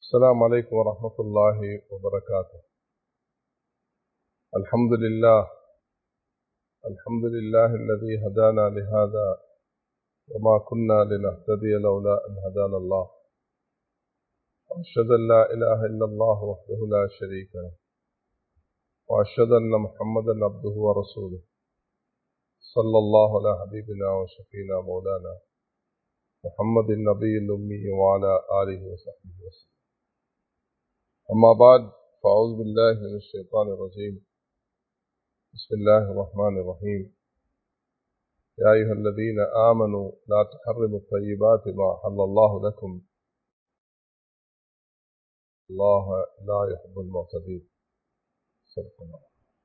السلام عليكم ورحمة الله وبركاته. الحمد لله الذي هدانا لهذا وما كنا لنهتدي لولا أن هدانا الله. وأشهد أن لا إله إلا الله وحده لا شريك له، وأشهد أن محمدا عبده ورسوله، صلى الله على حبيبنا وشفينا مولانا محمد النبي الأمي وعلى آله وصحبه وسلم. أما بعد، فأعوذ بالله من الشيطان الرجيم. بسم الله الرحمن الرحيم. يا أيها الذين آمنوا لا تحرموا الطيبات ما أحل الله لكم، الله لا يحب المعتدين. صدق الله.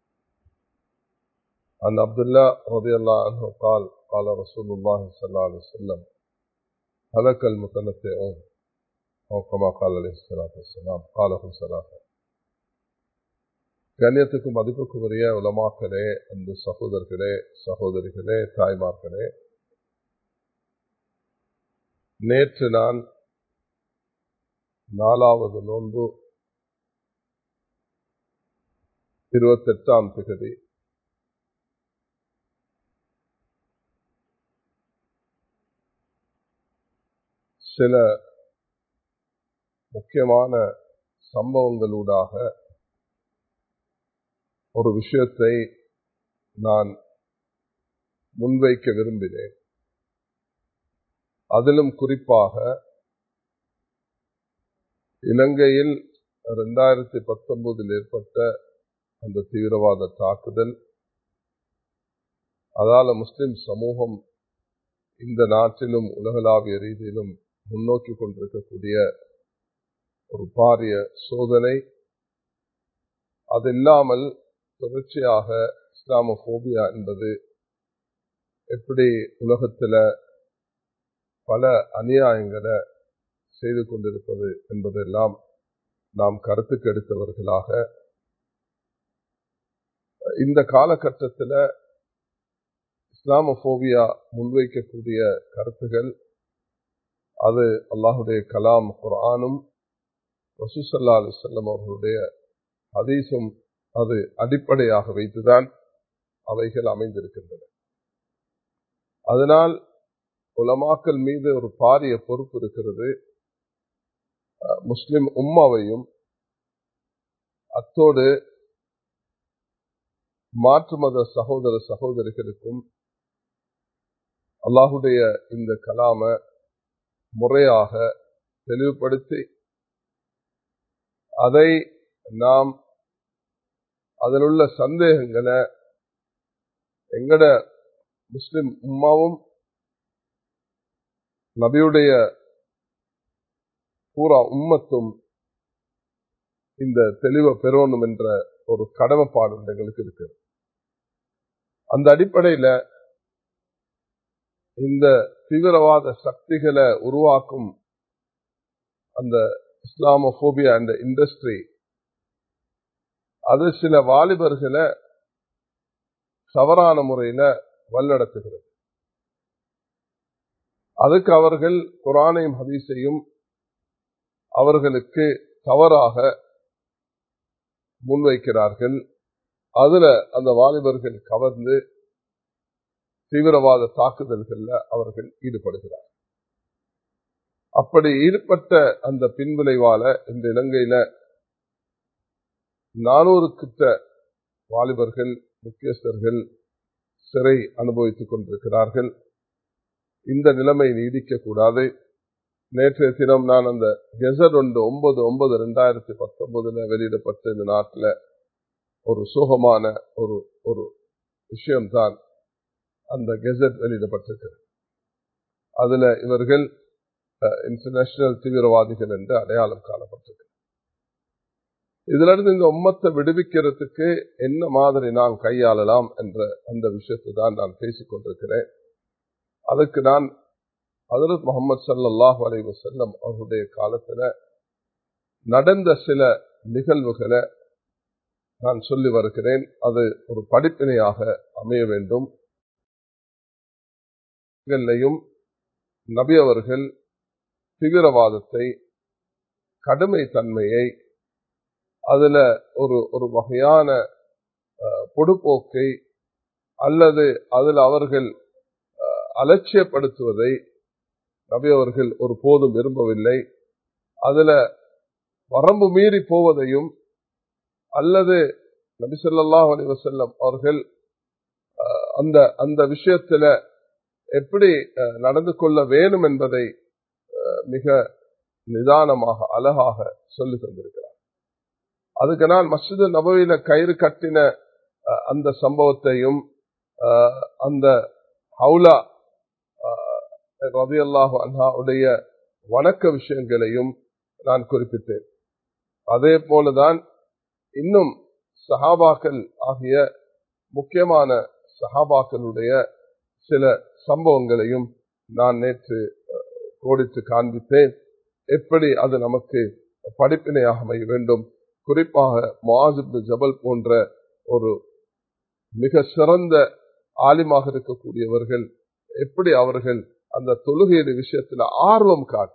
عن عبد الله رضي الله عنه قال قال رسول الله صلى الله عليه وسلم: هلك المتنطعون، أو كما قال عليه الصلاة والسلام. قاله ثلاثة. கண்ணியத்துக்கும் மதிப்புக்கும் உரிய உலமாக்களே, அன்பு சகோதரர்களே, சகோதரிகளே, தாய்மார்களே, நேற்று நான் 4வது நோன்பு 28ஆம் திகதி சில முக்கியமான சம்பவங்களூடாக ஒரு விஷயத்தை நான் முன்வைக்க விரும்பினேன். அதிலும் குறிப்பாக இலங்கையில் 2019 ஏற்பட்ட அந்த தீவிரவாத தாக்குதல், அதால முஸ்லிம் சமூகம் இந்த நாட்டிலும் உலகளாவிய ரீதியிலும் முன்னோக்கி கொண்டிருக்கக்கூடிய ஒரு பாரிய சோதனை. அது இல்லாமல் தொடர்ச்சியாக இஸ்லாமோபியா என்பது எப்படி உலகத்தில் பல அநியாயங்களை செய்து கொண்டிருப்பது என்பதெல்லாம் நாம் கருத்துக்கு எடுத்தவர்களாக, இந்த காலகட்டத்தில் இஸ்லாமோபியா முன்வைக்கக்கூடிய கருத்துகள், அது அல்லாஹுடைய கலாம் குர்ஆனும் ரசூல் ஸல்லல்லாஹு அலைஹி வஸல்லம் அவர்களுடைய ஹதீஸும் அது அடிப்படையாக வைத்துதான் அவைகள் அமைந்திருக்கின்றன. அதனால் உலமாக்கள் மீது ஒரு பாரிய பொறுப்பு இருக்கிறது. முஸ்லிம் உம்மாவையும் அத்தோடு மாற்று மத சகோதர சகோதரிகளுக்கும் அல்லாஹுடைய இந்த கலாம முறையாக தெளிவுபடுத்தி அதை நாம் அதிலுள்ள சந்தேகங்களை எங்கட முஸ்லிம் உம்மாவும் நபியுடைய பூரா உம்மத்தும் இந்த தெளிவை பெறணும் என்ற ஒரு கடமைப்பாடு எங்களுக்கு இருக்கு. அந்த அடிப்படையில இந்த தீவிரவாத சக்திகளை உருவாக்கும் அந்த இஸ்லாமோபியா என்ற இண்டஸ்ட்ரி, அது சில வாலிபர்களை தவறான முறையில வழிநடத்துகிறது. அதுக்கு அவர்கள் குர்ஆனையும் ஹதீஸையும் அவர்களுக்கு தவறாக முன்வைக்கிறார்கள். அதுல அந்த வாலிபர்கள் கவர்ந்து தீவிரவாத தாக்குதல்கள்ல அவர்கள் ஈடுபடுகிறார். அப்படி ஈடுபட்ட அந்த பின்விளைவால இந்த இலங்கையில 400 கிட்ட வாலிபர்கள், முக்கியஸ்தர்கள் சிறை அனுபவித்துக் கொண்டிருக்கிறார்கள். இந்த நிலைமை நீடிக்க கூடாது. நேற்றைய தினம் நான் அந்த கெசட் 9/9/2019 வெளியிடப்பட்ட இந்த நாட்டில் ஒரு சோகமான ஒரு விஷயம்தான் அந்த கெசட் வெளியிடப்பட்டிருக்கிறது. அதுல இவர்கள் இன்டர்நேஷனல் தீவிரவாதிகள் என்று அடையாளம் காணப்பட்டிருக்கு. இதுல இருந்து இந்த உம்மத்தை விடுவிக்கிறதுக்கு என்ன மாதிரி நாம் கையாளலாம் என்ற அந்த விஷயத்தை தான் நான் பேசிக் கொண்டிருக்கிறேன். அதுக்கு நான் ஹஜ்ரத் முஹம்மது ஸல்லல்லாஹு அலைஹி வஸல்லம் அவருடைய காலத்துல நடந்த சில நிகழ்வுகளை நான் சொல்லி வருகிறேன். அது ஒரு படிப்பினையாக அமைய வேண்டும். நபி அவர்கள் தீவிரவாதத்தை கடுமை தன்மையை, அதுல ஒரு வகையான பொடுப்போக்கை அல்லது அதில் அவர்கள் அலட்சியப்படுத்துவதை நபி அவர்கள் ஒரு போதும் விரும்பவில்லை. அதுல வரம்பு மீறி போவதையும் அல்லது நபி ஸல்லல்லாஹு அலைஹி வஸல்லம் அவர்கள் அந்த விஷயத்துல எப்படி நடந்து கொள்ள வேண்டும் என்பதை மிக நிதானமாக அழகாக சொல்லி தந்திருக்கிறார். அதுக்கு நான் மஸ்ஜித் நபவியில கயிறு கட்டின அந்த சம்பவத்தையும் அந்த ஹவுலா ரலியல்லாஹு அன்ஹா உடைய வணக்க விஷயங்களையும் நான் குறிப்பிட்டேன். அதே போலதான் இன்னும் சஹாபாக்கள் ஆகிய முக்கியமான சஹாபாக்களுடைய சில சம்பவங்களையும் நான் நேற்று கோடித்து காண்பித்தேன். எப்படி அது நமக்கு படிப்பினையாக அமைய வேண்டும். குறிப்பாக முஆஸ் இப்னு ஜபல் போன்ற ஒரு மிக சிறந்த ஆலிமாக இருக்கக்கூடியவர்கள் எப்படி அவர்கள் அந்த தொழுகையின் விஷயத்தில் ஆர்வம் காட்டி,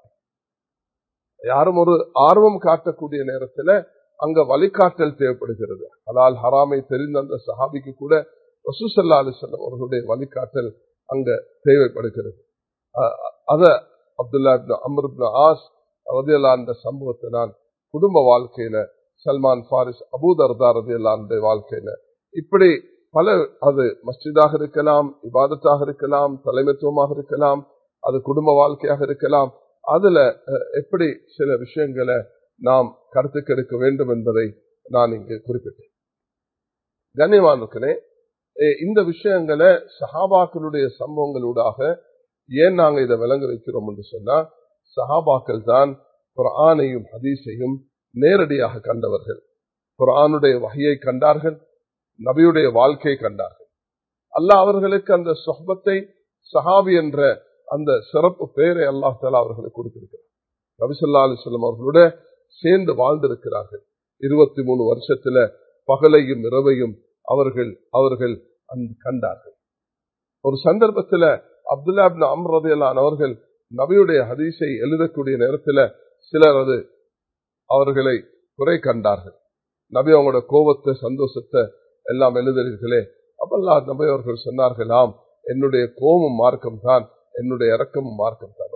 யாரும் ஒரு ஆர்வம் காட்டக்கூடிய நேரத்தில் அங்க வழிகாட்டல் தேவைப்படுகிறது. ஹலால் ஹராமை தெரிந்த அந்த சஹாபிக்கு கூட ரசூல் ஸல்லல்லாஹு அலைஹி வஸல்லம் அவர்களுடைய வழிகாட்டல் அங்க தேவைப்படுகிறது. அத Abdullah ibn Amr ibn As ரலியல்லாஹு அந்த சம்பவத்தை நான் குடும்ப வாழ்க்கையில, சல்மான் ஃபாரிஸ், அபூ தர்தா ரலியல்லாஹு அன்ஹு வாழ்க்கையில இப்படி பல, அது மஸ்ஜிதாக இருக்கலாம், இபாதத்தாக இருக்கலாம், தலைமைத்துவமாக இருக்கலாம், அது குடும்ப வாழ்க்கையாக இருக்கலாம், அதுல எப்படி சில விஷயங்களை நாம் கருத்துக்கெடுக்க வேண்டும் என்பதை நான் இங்கு குறிப்பிட்டேன். கண்ணியமானவர்களே, இந்த விஷயங்களை சஹாபாக்களுடைய சம்பவங்களூடாக ஏன் நாங்கள் இதை விளங்க வைக்கிறோம் என்று சொன்னா, சஹாபாக்கள் தான் குர்ஆனையும் ஹதீஸையும் நேரடியாக கண்டவர்கள். குர்ஆனுடைய வஹியை கண்டார்கள், நபியுடைய வாழ்க்கையை கண்டார்கள். அல்லாஹ் அவர்களுக்கு அந்த சொஹ்பத்தை, சஹாபி என்ற அந்த சிறப்பு பெயரை அல்லாஹ் தஆலா அவர்களுக்கு கொடுத்திருக்கிறார். நபி ஸல்லல்லாஹு அலைஹி வஸல்லம் அவர்களோட சேர்ந்து வாழ்ந்திருக்கிறார்கள். 23 வருஷத்துல பகலையும் இரவையும் அவர்கள் கண்டார்கள். ஒரு சந்தர்ப்பத்தில் அப்துல்லா இப்னு அம்ர் ரலியல்லாஹு அன்ஹு அவர்கள் நபியுடைய ஹதீஸை எழுதக்கூடிய நேரத்தில் சிலர் அவர்களை குறை கண்டார்கள். நபி அவங்களோட கோபத்தை, சந்தோஷத்தை எல்லாம் எழுதுறீர்களே. அப்பெல்லாம் நபி அவர்கள் சொன்னார்களாம், என்னுடைய கோபம் மார்க்கம் தான், என்னுடைய இரக்கமும் மார்க்கம் தான்.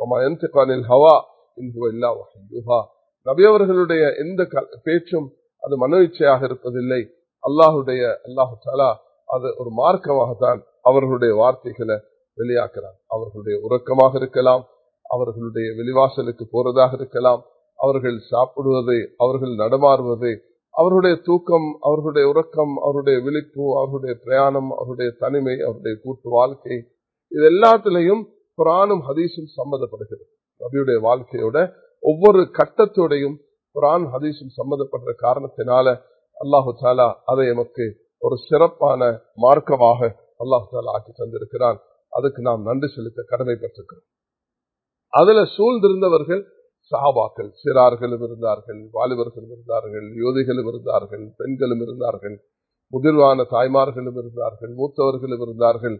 நபி அவர்களுடைய எந்த பேச்சும் அது மனோயிச்சையாக இருப்பதில்லை. அல்லாஹு தஆலா அது ஒரு மார்க்கமாகத்தான் அவர்களுடைய வார்த்தைகளை வெளியாக்குறார். அவர்களுடைய உறக்கமாக இருக்கலாம், அவர்களுடைய வெளிவாசலுக்கு போறதாக இருக்கலாம், அவர்கள் சாப்பிடுவது, அவர்கள் நடமாறுவது, அவர்களுடைய தூக்கம், அவர்களுடைய உறக்கம், அவருடைய விழிப்பு, அவர்களுடைய பிரயாணம், அவருடைய தனிமை, அவருடைய கூட்டு வாழ்க்கை, இது எல்லாத்திலையும் குர்ஆனும் ஹதீஸும் சம்பந்தப்படுகிறது. நபியுடைய வாழ்க்கையோட ஒவ்வொரு கட்டத்தோடையும் குர்ஆன் ஹதீஸும் சம்பந்தப்படுற காரணத்தினால அல்லாஹு தஆலா அதை நமக்கு ஒரு சிறப்பான மார்க்கமாக அல்லாஹு தஆலா ஆக்கி தந்திருக்கிறான். அதுக்கு நாம் நன்றி செலுத்த கடமைப்பட்டிருக்கிறோம். அதுல சூழ்ந்திருந்தவர்கள் சஹாபாக்கள், சிறார்களும் இருந்தார்கள், வாலிபர்களும் இருந்தார்கள், யோதிகளும் இருந்தார்கள், பெண்களும் இருந்தார்கள், முதிர்வான தாய்மார்களும் இருந்தார்கள், மூத்தவர்களும் இருந்தார்கள்,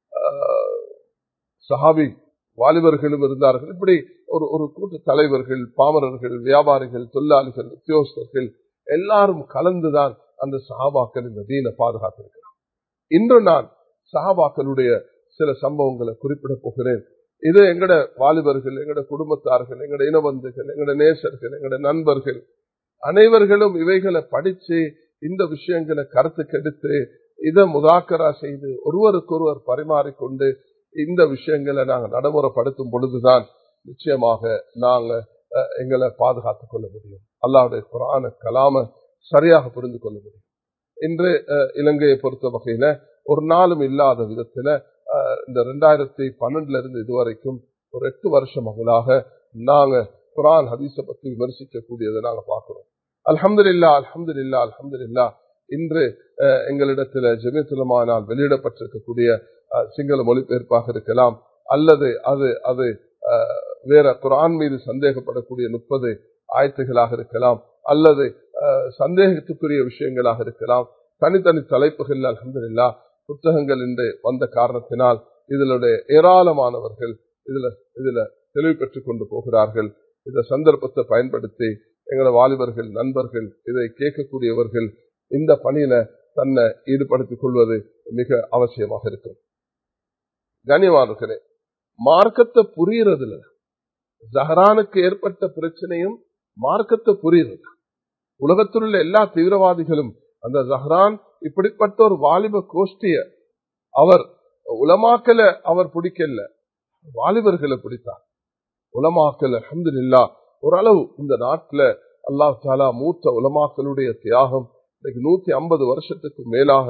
சஹாபி வாலிபர்களும் இருந்தார்கள். இப்படி ஒரு கூட்டு தலைவர்கள், பாமரர்கள், வியாபாரிகள், தொழிலாளிகள், உத்தியோகஸ்தர்கள் எல்லாரும் கலந்துதான் அந்த சஹாபாக்கள் இந்த தீனை பாதுகாத்திருக்கிறார். இன்று நான் சஹாபாக்களுடைய சில சம்பவங்களை குறிப்பிட போகிறேன். இது எங்கட வாலிபர்கள், எங்கட குடும்பத்தார்கள், எங்கட இனவந்துகள், எங்கட நேசர்கள், எங்கட நண்பர்கள் அனைவர்களும் இவைகளை படிச்சு இந்த விஷயங்களை கருத்துக்கு எடுத்து இதை முதாக்கரா செய்து ஒருவருக்கொருவர் பரிமாறிக்கொண்டு இந்த விஷயங்களை நாங்கள் நடைமுறைப்படுத்தும் பொழுதுதான் நிச்சயமாக நாங்கள் எங்களை பாதுகாத்துக் கொள்ள முடியும். அல்லாஹ்வுடைய குர்ஆன கலாம சரியாக புரிந்து கொள்ள முடியும். இன்று இலங்கையை பொறுத்த வகையில ஒரு நாளும் இல்லாத விதத்துல இந்த 2012 இருந்து இதுவரைக்கும் ஒரு 8 வருஷங்களாக நாங்க குர்ஆன் ஹதீஸை பற்றி விமர்சிக்கக்கூடியதை நாங்க பார்க்கிறோம். அல்ஹம்துலில்லாஹ் அல்ஹம்துலில்லாஹ் அல்ஹம்துலில்லாஹ். இன்று எங்களிடத்தில் ஜமீஅத்துல் உலமானால் வெளியிடப்பட்டிருக்கக்கூடிய சிங்கள மொழிபெயர்ப்பாக இருக்கலாம், அல்லது அது வேற குர்ஆன் மீது சந்தேகப்படக்கூடிய 30 ஆயத்துகளாக இருக்கலாம், அல்லது சந்தேகத்துக்குரிய விஷயங்களாக இருக்கலாம், தனித்தனி தலைப்புகள் அல்ஹம்துலில்லாஹ் புத்தகங்கள் என்று வந்த காரணத்தினால் இதனுடைய ஏராளமானவர்கள் இதுல தெளிவு பெற்றுக் கொண்டு போகிறார்கள். இந்த சந்தர்ப்பத்தை பயன்படுத்தி எங்களோட வாலிபர்கள், நண்பர்கள், இதை கேட்கக்கூடியவர்கள் இந்த பணியில தன்னை ஈடுபடுத்திக் கொள்வது மிக அவசியமாக இருக்கும். கண்ணியமானவர்களே, மார்க்கத்தை புரியறதுல ஜஹரானுக்கு ஏற்பட்ட பிரச்சனையும் மார்க்கத்தை புரியுறது. உலகத்தில் உள்ள எல்லா தீவிரவாதிகளும் அந்த ஜஹரான் இப்படிப்பட்ட ஒரு வாலிப கோஷ்டிய அவர் உலமாக்கல அவர் பிடிக்கல, வாலிபர்களை பிடித்தார். உலமாக்கல் அல்ஹம்துலில்லாஹ் ஓரளவு இந்த நாட்டுல அல்லாஹ் தஆலா மூத்த உலமாக்களுடைய தியாகம் 150 வருஷத்துக்கு மேலாக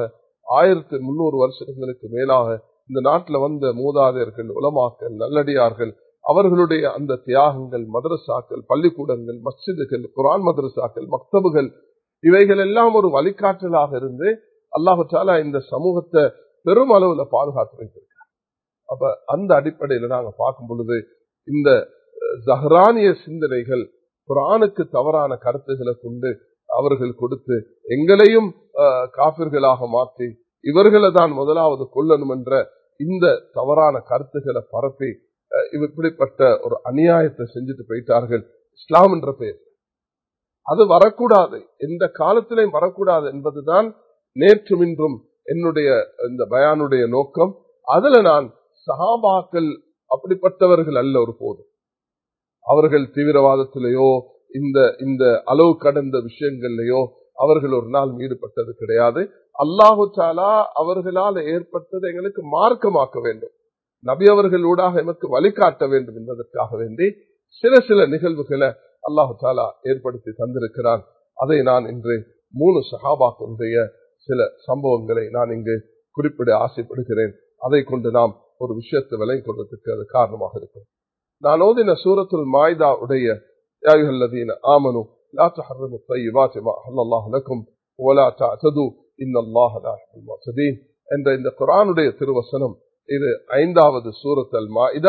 1300 வருஷங்களுக்கு மேலாக இந்த நாட்டில் வந்த மூதாதையர்கள், உலமாக்கள், நல்லடியார்கள், அவர்களுடைய அந்த தியாகங்கள், மதரசாக்கள், பள்ளிக்கூடங்கள், மஸ்ஜிதுகள், குர்ஆன் மதரசாக்கள், மக்தபுகள், இவைகள் எல்லாம் ஒரு வழிகாட்டலாக இருந்து அல்லாஹ் தஆலா இந்த சமூகத்தை பெரும் அளவுல பாதுகாத்து வைத்திருக்கிறார். அப்ப அந்த அடிப்படையில நாங்க பார்க்கும் பொழுது இந்த ஜஹரானிய சிந்தனைகள் குர்ஆனுக்கு தவறான கருத்துக்களை கொண்டு அவர்கள் கொடுத்து எங்களையும் காபிர்களாக மாற்றி இவர்களை தான் முதலாவது கொல்லணும் என்ற இந்த தவறான கருத்துக்களை பரப்பி இப்படிப்பட்ட ஒரு அநியாயத்தை செஞ்சுட்டு போயிட்டார்கள். இஸ்லாம் என்ற பெயர் அது வரக்கூடாது, எந்த காலத்திலையும் வரக்கூடாது என்பதுதான் நேற்றும் இன்றும் என்னுடைய இந்த பயானுடைய நோக்கம். அதுல நான் சஹாபாக்கள் அப்படிப்பட்டவர்கள் அல்ல, ஒரு போதும் அவர்கள் தீவிரவாதத்திலேயோ இந்த அளவு கடந்த விஷயங்கள்லயோ அவர்கள் ஒரு நாள் ஈடுபட்டது கிடையாது. அல்லாஹு தஆலா அவர்களால் ஏற்பட்டது எங்களுக்கு மார்க்கமாக்க வேண்டும், நபி அவர்கள் ஊடாக எமக்கு வழிகாட்ட வேண்டும் என்பதற்காக வேண்டி சில நிகழ்வுகளை அல்லாஹு தஆலா ஏற்படுத்தி தந்திருக்கிறான். அதை நான் இன்று 3 சஹாபாக்களுடைய சில சம்பவங்களை நான் இங்கு குறிப்பிட ஆசைப்படுகிறேன். அதை கொண்டு நாம் ஒரு விஷயத்தை விலை கொள்வதற்கு அது காரணமாக இருக்கும். நான் ஓதின சூரத்துல் மாயிதா உடைய யா அய்யுஹல்லதீன ஆமனூ லா தஹர்ரிமு த்வையிபாத்தி மா அஹல்லல்லாஹு லக்கும் வலா தஅதது இன்னல்லாஹ லா யுஹிப்புல் முஅ்ததீன் என்ற இந்த குர்ஆனுடைய திருவசனம் இது 5வது சூரத்துல் மாயிதா,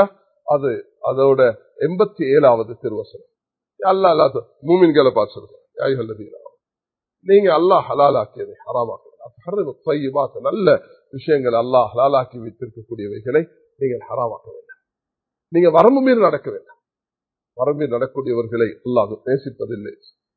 அதோட 87வது திருவசனம். அல்லாஹ் மூமின்களை பார்த்து சொல்றான், யா அய்யுஹல்லதீன நீங்க அல்லாஹ் ஹலாலாக்கியதை ஹராமாக்க, நல்ல விஷயங்கள் அல்லாஹ் ஹலாலாக்கி வைத்திருக்கக்கூடியவைகளை நீங்கள் ஹராமாக்க வேண்டாம். நீங்க வரம்பு மீறி நடக்க வேண்டாம். வரம்பு நடக்கூடியவர்களை அல்லாஹ் நேசிப்பதில்லை.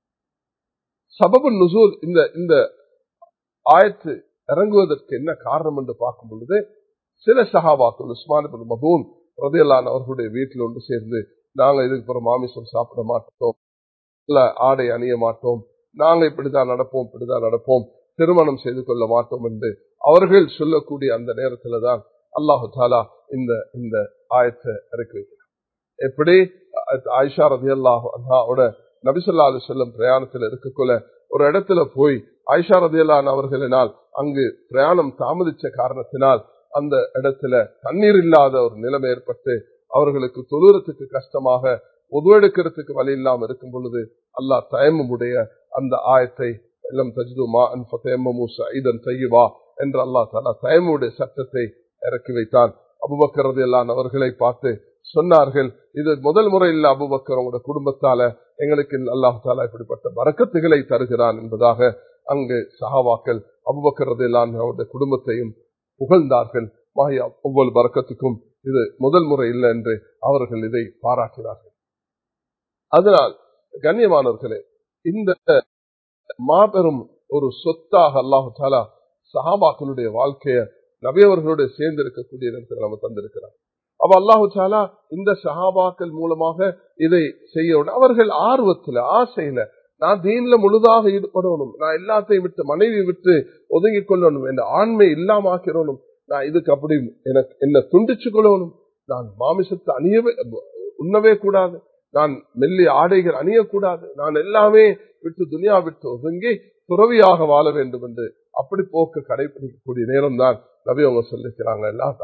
சபபு நுசூல் இந்த ஆயத்து இறங்குவதற்கு என்ன காரணம் என்று பார்க்கும் பொழுது சில சஹாபாக்கள் உஸ்மான் இப்னு மதூன் ரலியல்லாஹு அன்ஹு அவர்களுடைய வீட்டில் ஒன்று சேர்ந்து நாங்க இதுக்கு பிறகு மாமிசம் சாப்பிட மாட்டோம், ஆடை அணிய மாட்டோம், நாங்க இப்படிதான் நடப்போம், திருமணம் செய்து கொள்ள மாட்டோம் என்று அவர்கள் சொல்லக்கூடிய அந்த நேரத்துல தான் அல்லாஹு தஆலா இந்த ஆயத்தை இறக்கி வைக்கிறார். எப்படி ஆயிஷா ரலியல்லாஹு அன்ஹாவோட நபி ஸல்லல்லாஹு அலைஹி வஸல்லம் பிரயாணத்தில் இருக்கக்குள்ள ஒரு இடத்துல போய் ஆயிஷா ரலியல்லாஹு அன்ஹா அவர்களினால் அங்கு பிரயாணம் தாமதிச்ச காரணத்தினால் அந்த இடத்துல தண்ணீர் இல்லாத ஒரு நிலைமை ஏற்பட்டு அவர்களுக்கு தொழுறதுக்கு கஷ்டமாக உது எடுக்கிறதுக்கு வழி இல்லாமல் இருக்கும் பொழுது அல்லாஹ் தயம்முடைய அந்த ஆயத்தை எல்லாம் தஜ்து மாஅன் ஃபதயம்மமு ஸஈதன் தய்யிபா என்ற அல்லாஹ் தஆலா தயம்முடைய சட்டத்தை இறக்கி வைத்தான். அபூபக்கர் ரலியல்லாஹு அன்ஹு அவர்களை பார்த்து சொன்னார்கள், இது முதல் முறை இல்ல அபூபக்கர், உங்களுடைய குடும்பத்தால எங்களுக்கு அல்லாஹ் தஆலா இப்படிப்பட்ட பரக்கத்துகளை தருகிறான் என்பதாக அங்கு சஹாபாக்கள் அபூபக்கர் ரலியல்லாஹு அன்ஹு அவருடைய குடும்பத்தையும் புகழ்ந்தார்கள். மாஹியா ஒவ்வொரு பரக்கத்துக்கும் இது முதல் முறை இல்லை என்று அவர்கள் இதை பாராட்டினார்கள். அதனால் கண்ணியமானவர்களே, இந்த மாபெரும் ஒரு சொத்தாக அல்லாஹு தஆலா சஹாபாக்களுடைய வாழ்க்கையை நபி அவர்களுடைய சேர்ந்து இருக்கக்கூடிய இடத்துல நம்ம தந்திருக்கிறார். அப்ப அல்லாஹு தஆலா இந்த சஹாபாக்கள் மூலமாக இதை செய்ய அவர்கள் ஆர்வத்துல ஆசையில நான் தீன்ல முழுதாக ஈடுபடணும், நான் எல்லாத்தையும் விட்டு மனைவி விட்டு ஒதுங்கிக் கொள்ளணும், என் ஆண்மை இல்லாம ஆக்கிறணும், நான் இதுக்கு அப்படி எனக்கு என்ன துண்டிச்சு கொள்ளணும், நான் மாமிசத்தை உண்ணவே கூடாது, நான் மெல்லிய ஆடைகள் அணியக்கூடாது, நான் எல்லாமே விட்டு துனியா விட்டு ஒதுங்கி துறவியாக வாழ வேண்டும் என்று அப்படி போக்கு கடைபிடிக்கக்கூடிய நேரம் தான் நபி அவங்க சொல்லிக்கிறாங்க.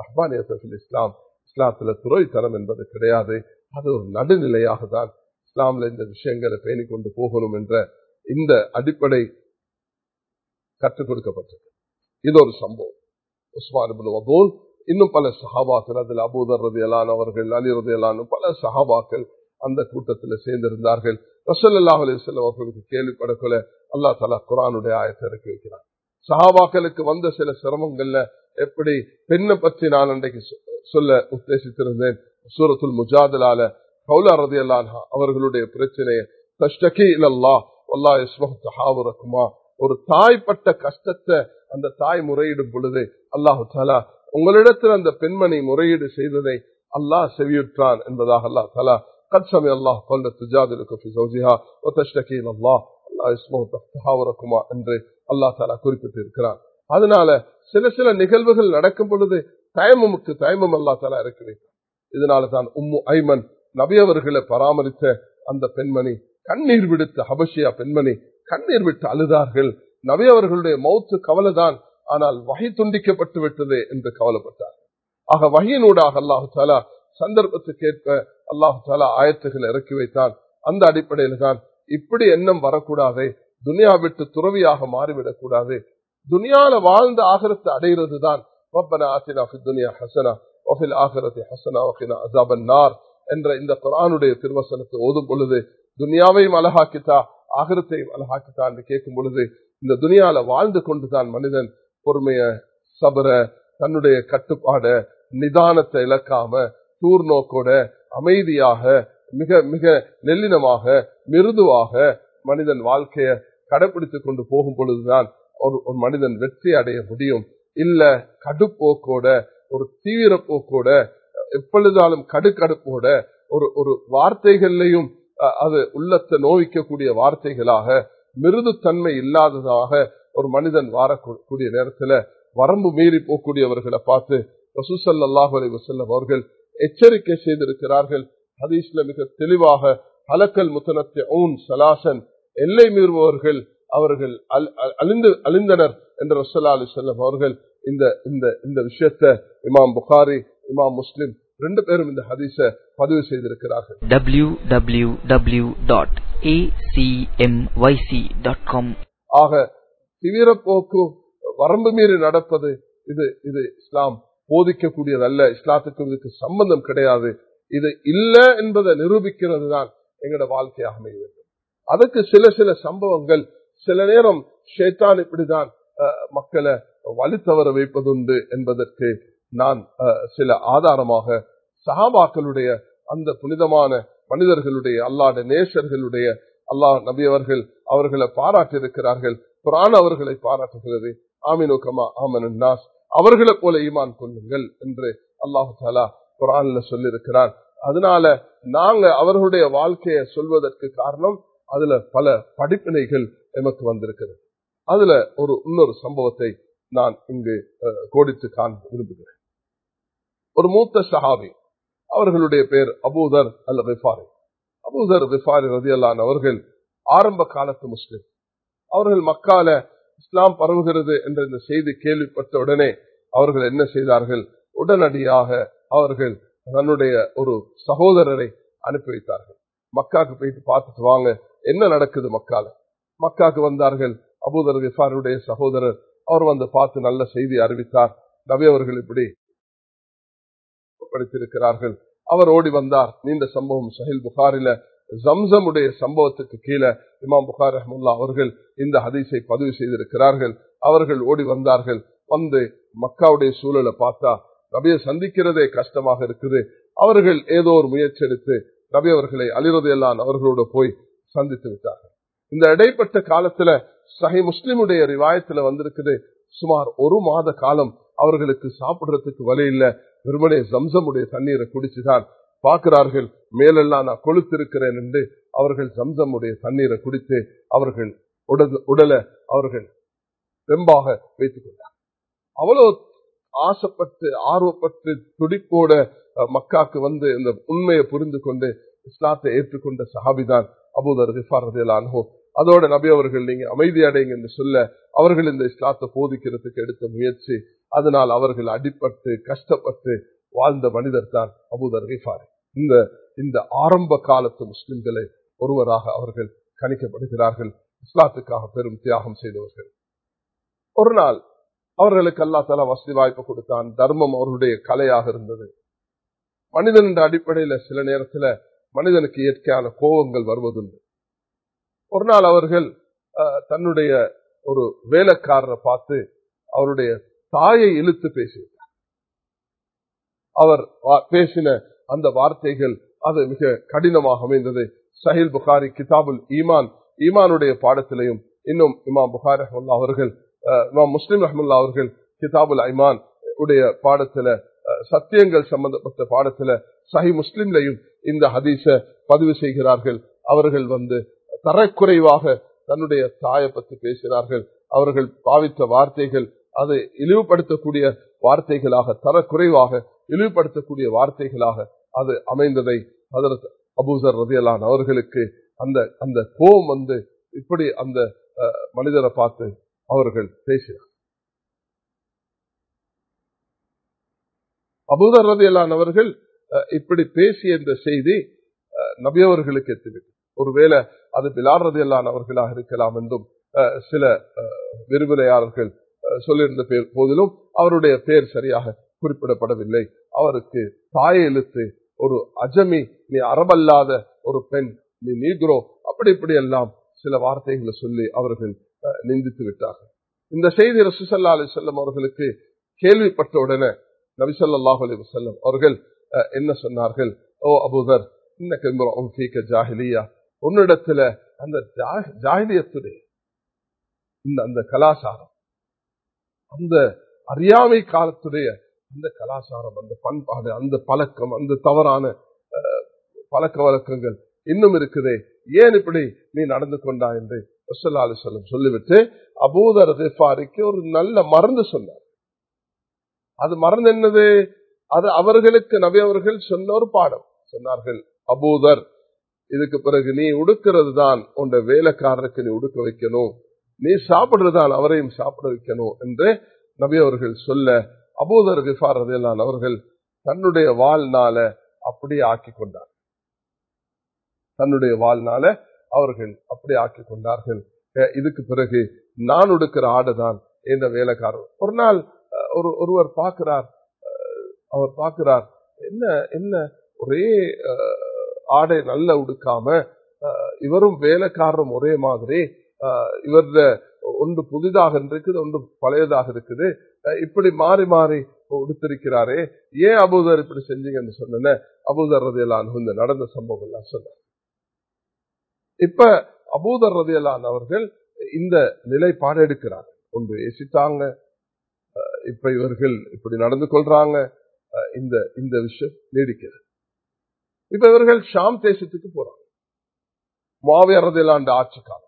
இஸ்லாத்துல துறவித்தனம் என்பது கிடையாது, அது ஒரு நடுநிலையாக தான் இஸ்லாம்ல இந்த விஷயங்களை பேணிக் கொண்டு போகணும் என்ற இந்த அடிப்படை கற்றுக் கொடுக்கப்பட்டது. இது ஒரு சம்பவம். உஸ்மான் இப்னு மதூன் இன்னும் பல சஹாபாக்கள், அதில் அபூதர் ரலியல்லாஹு அன்ஹு அவர்கள், அலி ரலியல்லாஹு அன்ஹு, பல சஹாபாக்கள் அந்த கூட்டத்தில் சேர்ந்திருந்தார்கள். ரசூலுல்லாஹி அலைஹி வஸல்லம் அவர்களுக்கு கேள்விப்படக்குள்ள அல்லாஹ் தஆலா குர்ஆனுடைய ஆயத்தை இறக்கி வைக்கிறார். சஹாபாக்களுக்கு வந்த சில சிரமங்கள்ல எப்படி பெண்ணை பற்றி நான் அன்றைக்கு சொல்ல உத்தேசித்திருந்தேன். சூரத்துல் முஜாதலால கௌலா ரலியல்லாஹு அன்ஹா அவர்களுடைய பிரச்சனையை தஷ்டகி இலல்லாஹ் வல்லாஹ் யஸ்மஹு தஹாவுரகுமா. ஒரு தாய்ப்பட்ட கஷ்டத்தை அந்த தாய் முறையிடும் பொழுது அல்லாஹு தஆலா உங்களிடத்தில் அந்த பெண்மணி முறையீடு செய்ததை அல்லாஹ் செவியுற்றான் என்பதாக அல்லாஹ் தஆலா قد سمع الله قول تجادلك في زوجها وتشتكي الى الله والله يسمع تحاوركما என்று அல்லாஹ் தஆலா குறிப்பிட்டிருக்கிறார். அதனால சில நிகழ்வுகள் நடக்கும் பொழுது தயமும் அல்லாஹ் தஆலா இறக்கி வைத்தார். இதனால தான் உம்மு ஐமன் நபி அவர்களை பராமரித்த அந்த பெண்மணி கண்ணீர் விடுத்த ஹபஷியா பெண்மணி கண்ணீர் விட்டு அழுதார்கள். நபி அவர்களுடைய மௌத்து கவலைதான், ஆனால் வஹி துண்டிக்கப்பட்டு விட்டது என்று கவலைப்பட்டார். ஆக வஹியினூடாக அல்லாஹு தஆலா சந்தர்ப்பத்துக்கேற்ப அல்லாஹு தஆலா ஆயத்துகளை இறக்கி வைத்தான். அந்த அடிப்படையில் தான் இப்படி எண்ணம் வரக்கூடாது, துனியா விட்டு துறவியாக மாறிவிடக் கூடாது, துனியால வாழ்ந்த ஆகிரத்தை அடைகிறது தான் ரப்பனா ஆத்தினா ஃபித் துன்யா ஹஸனா வஃபில் ஆகிரத்தி ஹஸனா வகினா அஸாபன் நார் என்ற இந்த குர்ஆனுடைய திருவசனத்தை ஓதும் பொழுது துனியாவையும் அழகாக்கித்தா ஆகிரத்தையும் அழகாக்கித்தா என்று கேட்கும் பொழுது இந்த துனியால வாழ்ந்து கொண்டுதான் மனிதன் பொறுமைய சபர தன்னுடைய கட்டுப்பாட நிதானத்தை இழக்காம தூர்நோக்கோட அமைதியாக மிக மிக நெல்லினமாக மிருதுவாக மனிதன் வாழ்க்கைய கடைபிடித்துக் கொண்டு போகும் பொழுதுதான் ஒரு மனிதன் வெற்றி அடைய முடியும். இல்ல கடுப்போக்கோட ஒரு தீவிர போக்கோட எப்பொழுதாலும் கடுக்கடுப்போட ஒரு வார்த்தைகள்லையும் அது உள்ளத்தை நோவிக்கக்கூடிய வார்த்தைகளாக மிருதுத்தன்மை இல்லாததாக ஒரு மனிதன் வாரக்கூடிய நேரத்துல வரம்பு மீறி போகக்கூடியவர்களை பார்த்து ரசூல் ஸல்லல்லாஹு அலைஹி வஸல்லம் அவர்கள் எச்சரிக்கை செய்திருக்கிறார்கள். ஹதீஸ்ல மிக தெளிவாக ஹலக்கல் முத்தனத்திஊன் ஸலாசன் எல்லை மீறுபவர்கள் அவர்கள் அழிந்தனர் என்று ரசூலுல்லாஹி அலைஹி வஸல்லம் அவர்கள் இந்த விஷயத்தை இமாம் புகாரி இமாம் முஸ்லிம் ரெண்டு பேரும் இந்த ஹதீஸை பதிவு செய்திருக்கிறார்கள். www.acmyc.com. ஆக தீவிர போக்கு வரம்பு மீறி நடப்பது இது இஸ்லாம் போதிக்கக்கூடியதல்ல, இஸ்லாத்துக்கு இதுக்கு சம்பந்தம் கிடையாது. இது இல்ல என்பதை நிரூபிக்கிறது தான் எங்களோட வாழ்க்கையாக அமைய வேண்டும். அதுக்கு சில சம்பவங்கள் சில நேரம் ஷைத்தான் இப்படிதான் மக்களை வழி தவற வைப்பதுண்டு என்பதற்கு நான் சில ஆதாரமாக சஹாபாக்களுடைய அந்த புனிதமான மனிதர்களுடைய அல்லாஹ்வுடைய நேசர்களுடைய அல்லாஹ் நபி அவர்களை பாராட்டியிருக்கிறார்கள். குர்ஆன் அவர்களை பாராட்டுகிறது. ஆமினு கமா ஆமனன் நாஸ், அவர்களை போல ஈமான் கொள்ளுங்கள் என்று அல்லாஹ் தஆலா குர்ஆன்ல சொல்லியிருக்கிறார். அதனால நாங்க அவர்களுடைய வாழ்க்கையை சொல்வதற்கு காரணம் அதுல பல படிப்பினைகள் நமக்கு வந்திருக்கிறது. அதுல இன்னொரு சம்பவத்தை நான் இங்கு கோடித்து காண விரும்புகிறேன். ஒரு மூத்த சஹாபி, அவர்களுடைய பெயர் அபூதர் அல் கிஃபாரி. அபூதர் கிஃபாரி ரலியல்லாஹு அன்ஹு அவர்கள் ஆரம்ப காலத்து முஸ்லிம். அவர்கள் மக்கால இஸ்லாம் பரவுகிறது என்ற இந்த செய்தி கேள்விப்பட்ட உடனே அவர்கள் என்ன செய்தார்கள்? உடனடியாக அவர்கள் தன்னுடைய ஒரு சகோதரரை அனுப்பி வைத்தார்கள். மக்காக்கு போயிட்டு பார்த்துட்டு வாங்க என்ன நடக்குது மக்கால. மக்காக்கு வந்தார்கள். அபூதர் கிஃபாரியுடைய சகோதரர் அவர் வந்து பார்த்து நல்ல செய்தி அறிவித்தார். நபி அவர்கள் இப்படி படித்திருக்கிறார்கள். அவர் ஓடி வந்தார். நீண்ட சம்பவம் சஹீல் புகாரில ஜம்சமுடைய சம்பவத்துக்கு கீழே இமாம் புகாரி ரஹ்மத்துல்லாஹி அவர்கள் இந்த ஹதீஸை பதிவு செய்திருக்கிறார்கள். அவர்கள் ஓடி வந்தார்கள். வந்து மக்காவுடைய சூழலை பார்த்தா நபியை சந்திக்கிறதே கஷ்டமாக இருக்குது. அவர்கள் ஏதோ ஒரு முயற்சி எடுத்து நபி அவர்களை அலி ரலியல்லாஹு அன்ஹு அவர்களோடு போய் சந்தித்து விட்டார்கள். இந்த இடைப்பட்ட காலத்துல சஹீஹ் முஸ்லிமுடைய ரிவாயத்துல வந்திருக்குது, சுமார் 1 மாத காலம் அவர்களுக்கு சாப்பிடுறதுக்கு வழி இல்ல. வெறுமனே ஜம்சமுடைய தண்ணீரை குடிச்சுதான் பார்க்கிறார்கள். மேலெல்லாம் நான் கொளுத்திருக்கிறேன் என்று அவர்கள் ஜம்சமுடைய தண்ணீரை குடித்து அவர்கள் உடலை அவர்கள் வெம்பாக வைத்துக் கொண்டார். அவ்வளவு ஆசைப்பட்டு ஆர்வப்பட்டு துடிப்போட மக்காக்கு வந்து இந்த உண்மையை புரிந்து கொண்டு இஸ்லாத்தை ஏற்றுக்கொண்ட சஹாபிதான் அபூதர் கிஃபார் ரலியல்லாஹு அன்ஹு. அதோட நபி அவர்கள் நீங்க அமைதி அடைங்க என்று சொல்ல அவர்கள் இந்த இஸ்லாத்தை போதிக்கிறதுக்கு எடுத்த முயற்சி, அதனால் அவர்கள் அடிப்பட்டு கஷ்டப்பட்டு வாழ்ந்த மனிதர் தான் அபூதர் கிஃபாரி. இந்த ஆரம்ப காலத்து முஸ்லிம்களை ஒருவராக அவர்கள் கணிக்கப்படுகிறார்கள். இஸ்லாத்துக்காக பெரும் தியாகம் செய்தவர்கள். ஒரு நாள் அவர்களுக்கு அல்லாஹ் தஆலா வசதி வாய்ப்பு கொடுத்தான். தர்மம் அவர்களுடைய கலையாக இருந்தது. மனிதன் என்ற அடிப்படையில சில நேரத்துல மனிதனுக்கு இயற்கையான கோபங்கள் வருவதுண்டு. ஒரு நாள் அவர்கள் தன்னுடைய ஒரு வேலைக்காரரை பார்த்து அவருடைய தாயை இழுத்து பேசினார். அவர் பேசின அந்த வார்த்தைகள் அது மிக கடினமாக அமைந்தது. சஹீல் புகாரி கிதாபுல் ஈமான், ஈமானுடைய பாடத்திலையும், இன்னும் இமாம் புகாரி ரஹ்மத்துல்லாஹி அவர்கள், இமாம் முஸ்லிம் ரஹ்மத்துல்லாஹி அவர்கள் கிதாபுல் ஈமான் உடைய பாடத்துல, சத்தியங்கள் சம்பந்தப்பட்ட பாடத்துல, சஹீஹ் முஸ்லிம்லையும் இந்த ஹதீஸ பதிவு செய்கிறார்கள். அவர்கள் தரக்குறைவாக தன்னுடைய தாயை பற்றி பேசினார்கள். அவர்கள் பாவித்த வார்த்தைகள் அதை இழிவுபடுத்தக்கூடிய வார்த்தைகளாக, தரக்குறைவாக இழிவுபடுத்தக்கூடிய வார்த்தைகளாக அது அமைந்ததை ஹஜ்ரத் அபூசர் ரலியல்லாஹு அன்ஹு அவர்களுக்கு அந்த கோபம் இப்படி அந்த மனிதரை பார்த்து அவர்கள் பேசினார். அபூசர் ரலியல்லாஹு அன்ஹு அவர்கள் இப்படி பேசிய இந்த செய்தி நபி அவர்களுக்கு எத்திவிட்டது. ஒருவேளை அது பிலால் ரலியல்லாஹு அன்ஹு அவர்களாக இருக்கலாம் என்றும் சில விரிவுரையாளர்கள் சொல்லியிருந்த போதிலும் அவருடைய பெயர் சரியாக குறிப்பிடப்படவில்லை. அவருக்கு தாயை இழுத்து ஒரு அஜமி, நீ அரபல்லாத ஒரு பெண், நீ நீக்ரோ, அப்படி இப்படி எல்லாம் சில வார்த்தைகளை சொல்லி அவர்கள் நிந்தித்து விட்டார்கள். இந்த செய்தி ரசூல் ஸல்லல்லாஹு அலைஹி வஸல்லம் அவர்களுக்கு கேள்விப்பட்ட உடனே நபி ஸல்லல்லாஹு அலைஹி வஸல்லம் அவர்கள் என்ன சொன்னார்கள்? ஓ அபூதர், இன்னக இம்ருஉன் ஃபீக ஜாஹிலியா, உன்னிடத்துல அந்த ஜாஹிலியத்துடைய அந்த கலாச்சாரம், அந்த அறியாமை காலத்துடைய அந்த கலாச்சாரம், அந்த பண்பாடு, அந்த பழக்கம், அந்த தவறான பழக்க வழக்கங்கள் இன்னும் இருக்குதே, ஏன் இப்படி நீ நடந்து கொண்டா என்று ஸல்லல்லாஹு அலைஹி வஸல்லம் சொல்லிவிட்டு அபூதர் கிஃபாரிக்கு ஒரு நல்ல மருந்து சொன்னார். அது மருந்து என்னது? அது அவர்களுக்கு நபி அவர்கள் சொன்ன ஒரு பாடம். சொன்னார்கள், அபூதர், இதுக்கு பிறகு நீ உடுக்கிறது தான் உன்னுடைய வேலைக்காரருக்கு நீ உடுக்க வைக்கணும், நீ சாப்பிடுறதுதான் அவரையும் சாப்பிட வைக்கணும் என்று நபி அவர்கள் சொல்ல, அபூதர் கிஃபார் ரலியல்லாஹு அன்ஹு அவர்கள் தன்னுடைய வாழ்நாள அப்படியே ஆக்கி கொண்டார். தன்னுடைய வாழ்நாள அவர்கள் அப்படியே ஆக்கி கொண்டார்கள். இதுக்கு பிறகு நான் உடுக்கிற ஆடுதான் என்ற வேலைக்காரர். ஒரு நாள் ஒருவர் பார்க்கிறார், அவர் பார்க்கிறார், என்ன ஒரே ஆடை நல்ல உடுக்காம இவரும் வேலைக்காரரும் ஒரே மாதிரி, இவர ஒன்று புதிதாக இருக்குது, ஒன்று பழையதாக இருக்குது, இப்படி மாறி மாறி உடுத்திருக்கிறாரே, ஏன் அபூதர் இப்படி செஞ்சீங்கன்னு சொன்ன அபூதர் ரலியல்லாஹு அன்ஹு இந்த நடந்த சம்பவம் எல்லாம் சொன்னார். இப்ப அபூதர் ரலியல்லாஹு அன்ஹு அவர்கள் இந்த நிலைப்பாடு எடுக்கிறார். ஒன்று ஏசிட்டாங்க, இப்ப இவர்கள் இப்படி நடந்து கொள்றாங்க, இந்த விஷயம் நீடிக்கிறது. இப்ப இவர்கள் ஷாம் தேசத்துக்கு போறாங்க. முஆவியா ரலியல்லாஹு அன்ஹு ஆட்சி காலம்.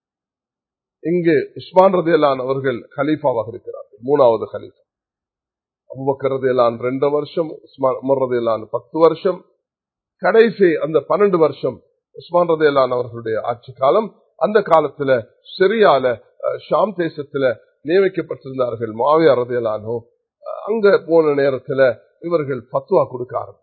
இங்கு உஸ்மான் ரலியல்லாஹு அன்ஹு அவர்கள் கலீஃபாவாக இருக்கிறார்கள், 3வது கலீஃபா. அபூபக்கர் ரலியல்லாஹு அன்ஹு 2 வருஷம், உமர் ரலியல்லாஹு அன்ஹு 10 வருஷம், கடைசி அந்த 12 வருஷம் உஸ்மான் ரலியல்லாஹு அன்ஹு அவர்களுடைய ஆட்சி காலம். அந்த காலத்துல சிரியால ஷாம் தேசத்துல நியமிக்கப்பட்டிருந்தார்கள் முஆவியா ரலியல்லாஹு அன்ஹு. அங்க போன நேரத்துல இவர்கள் ஃபத்வா கொடுக்க ஆரம்பிச்சாங்க.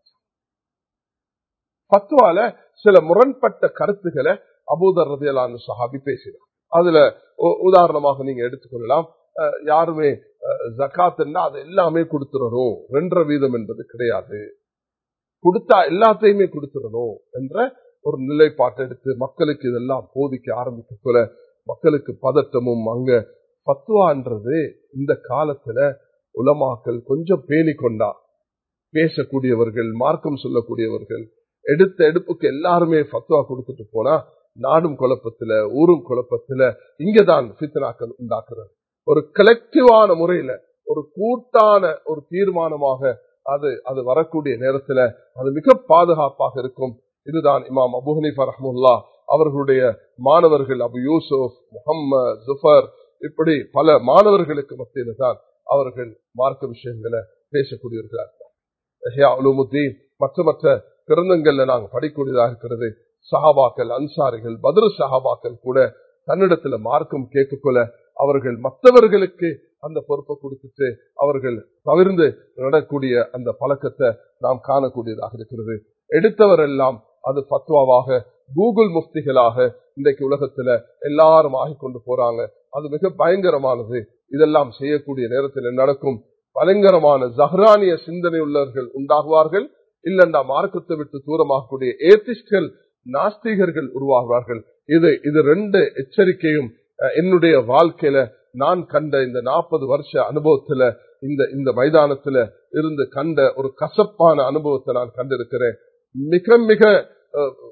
ஃபத்வால சில முரண்பட்ட கருத்துக்களை அபூதர் ரலியல்லாஹு அன்ஹு சஹாபி பேசினார். அதுல உதாரணமாக நீங்க எடுத்துக்கொள்ளலாம், யாருமே ஜகாத்னா அது எல்லாமே கொடுத்துடணும், 2% என்பது கிடையாது, கொடுத்தா எல்லாத்தையுமே கொடுத்துடணும் என்ற ஒரு நிலைப்பாட்டை எடுத்து மக்களுக்கு இதெல்லாம் போதிக்க ஆரம்பிக்கக்குள்ள மக்களுக்கு பதட்டமும். அங்க ஃபத்வான்றது இந்த காலத்துல உலமாக்கள் கொஞ்சம் பேணி கொண்டா, பேசக்கூடியவர்கள், மார்க்கம் சொல்லக்கூடியவர்கள், எடுத்த எடுப்புக்கு எல்லாருமே ஃபத்வா கொடுத்துட்டு போனா நாடும் குழப்பத்துல, ஊரும் குழப்பத்துல, இங்கதான் ஃபித்னாக்கள் உண்டாக்குறது. ஒரு கலெக்டிவான முறையில, ஒரு கூட்டான ஒரு தீர்மானமாக அது வரக்கூடிய நேரத்துல அது மிக பாதுகாப்பாக இருக்கும். இதுதான் இமாம் அபூ ஹனீஃபா ரஹ்மத்துல்லாஹ் அவர்களுடைய மாணவர்கள் அபு யூசுப், முஹம்மது, ஜுஃபர், இப்படி பல மாணவர்களுக்கு மத்தியில தான் அவர்கள் மார்க்க விஷயங்களை பேசக்கூடியவர்களாக இருக்கிறார். மற்ற கிரந்தங்கள்ல நாங்கள் படிக்கூடியதாக இருக்கிறது. சஹாபாக்கள், அன்சாரிகள், பத்ரு சஹாபாக்கள் கூட தன்னிடத்துல மார்க்கம் கேட்கக்கொள்ள அவர்கள் மற்றவர்களுக்கு அந்த பொறுப்பை கொடுத்துட்டு அவர்கள் தவிர்ந்து நடக்கூடிய அந்த பழக்கத்தை நாம் காணக்கூடியதாக இருக்கிறது. எடுத்தவர் எல்லாம் அது ஃபத்வாவாக, கூகுள் முஃப்திகளாக இன்றைக்கு உலகத்துல எல்லாரும் ஆகிக்கொண்டு போறாங்க. அது மிக பயங்கரமானது. இதெல்லாம் செய்யக்கூடிய நேரத்தில் நடக்கும் பயங்கரமான ஜஹ்ரானிய சிந்தனை உள்ளவர்கள் உண்டாகுவார்கள். இல்லண்டா மார்க்கத்தை விட்டு தூரமாகக்கூடிய ஏத்திஸ்ட்கள், நாஸ்திகர்கள் உருவாகுவார்கள். இது 2 எச்சரிக்கையும் என்னுடைய வாழ்க்கையில நான் கண்ட இந்த 40 வருஷ அனுபவத்துல, இந்த மைதானத்துல இருந்து கண்ட ஒரு கசப்பான அனுபவத்தை நான் கண்டிருக்கிறேன். மிக மிக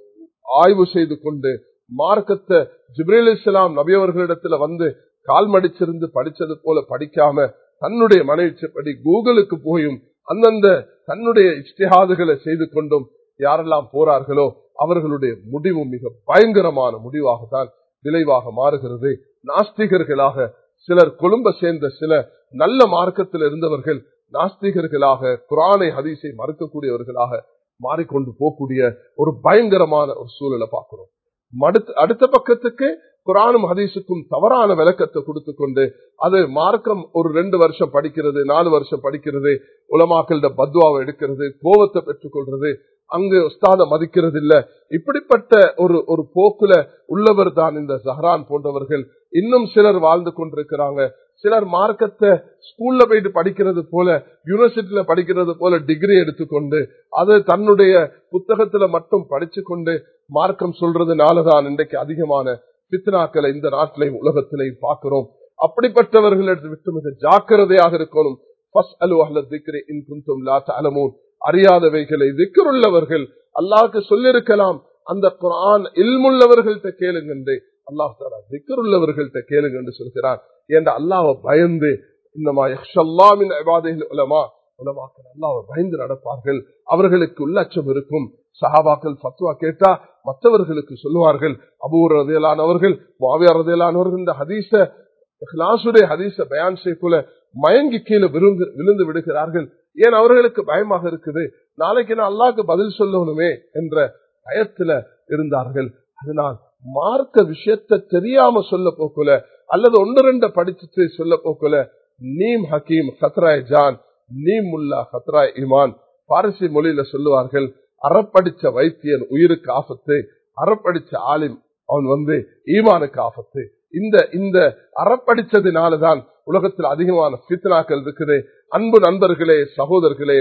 ஆய்வு செய்து கொண்டு மார்க்கத்தை ஜிப்ரீல் அலைஹிஸ்ஸலாம் நபி அவர்களிடத்துல வந்து கால் மடிச்சிருந்து படிச்சது போல படிக்காம தன்னுடைய மனைவிச்சப்படி கூகுளுக்கு போயும் அந்தந்த தன்னுடைய இஜ்திஹாதுகளை செய்து கொண்டும் யாரெல்லாம் போறார்களோ அவர்களுடைய முடிவு மிக பயங்கரமான முடிவாகத்தான் விளைவாக மாறுகிறது. நாஸ்திகர்களாக சிலர் கொழும்ப சேர்ந்த சில நல்ல மார்க்கத்தில் இருந்தவர்கள் நாஸ்திகர்களாக குர்ஆனை ஹதீஸை மறுக்கக்கூடியவர்களாக மாறிக்கொண்டு போகக்கூடிய ஒரு பயங்கரமான ஒரு சூழலை பார்க்கிறோம். அடுத்த பக்கத்துக்கு குர்ஆனும் ஹதீஸுக்கும் தவறான விளக்கத்தை கொடுத்து கொண்டு அது மார்க்கம் ஒரு 2 வருஷம் படிக்கிறது, 4 வருஷம் படிக்கிறது, உலமாக்களோட பத்வாவை எடுக்கிறது, கோபத்தை பெற்றுக் கொள்றது, அங்கு உஸ்தாத மதிக்கிறது இல்ல. இப்படிப்பட்ட ஒரு போக்குல உள்ளவர் தான் இந்த ஜஹ்ரான் போன்றவர்கள். இன்னும் சிலர் வாழ்ந்து கொண்டிருக்கிறாங்க. சிலர் மார்க்கத்தை ஸ்கூல்ல போயிட்டு படிக்கிறது போல, யூனிவர்சிட்டியில படிக்கிறது போல டிகிரி எடுத்துக்கொண்டு அது தன்னுடைய புத்தகத்துல மட்டும் படிச்சு கொண்டு மார்க்கம் சொல்றதுனாலதான் இன்றைக்கு அதிகமான பித்னாக்களை இந்த நாட்டிலையும் உலகத்திலையும் பார்க்கிறோம். அப்படிப்பட்டவர்களிடத்தை விட்டு மிக ஜாக்கிரதையாக இருக்கணும். அறியாதவைகளை திக்ருள்ளவர்கள் அல்லாஹ்க்கு சொல்லிருக்கலாம். அந்த குர்ஆன் இல்முள்ளவர்கள்ட்ட கேளுங்க, அல்லாஹ் தஆலா திக்ருள்ளவர்கள்ட்ட கேளுங்க என்று சொல்கிறார். என்ற அல்லாஹ்வை பயந்து இன்னமா யக்ஷல்லாஹ் மின் இபாதிஹில் உலமா, உலமாக்கள் அல்லாஹ்வை பயந்து நடப்பார்கள். அவர்களுக்கு உள்ளச்சம் இருக்கும். சஹாபாக்கள் ஃபத்வா கேட்டா மற்றவர்களுக்கு சொல்லுவார்கள். அபூ ரலியல்லாஹு அன்ஹு அவர்கள், முஆவியா ரலியல்லாஹு அன்ஹு இந்த ஹதீஸ இக்லாஸுடைய ஹதீஸ பயான் செய்யக்குள்ள மயங்கி கீழே விழுந்து விடுகிறார்கள். ஏன் அவர்களுக்கு பயமாக இருக்குது, நாளைக்கு நான் அல்லாஹ்க்கு பதில் சொல்லணுமே என்ற பயத்துல இருந்தார்கள். அதனால் மார்க்க விஷயத்தை தெரியாம சொல்ல போக்குல அல்லது 1-2 படிச்சுட்டு சொல்ல போக்குல நீம் ஹக்கீம் கத்ராய் ஜான், நீம் முல்லா கத்ராய் ஈமான். பாரசி மொழியில சொல்லுவார்கள், அறப்படிச்ச வைத்தியன் உயிருக்கு ஆபத்து, அறப்படிச்ச ஆலிம் அவன் ஈமானுக்கு ஆபத்து. இந்த அறப்படிச்சதுனாலதான் உலகத்தில் அதிகமான ஃபித்னாக்கள் இருக்குது. அன்பு நண்பர்களே, சகோதரர்களே,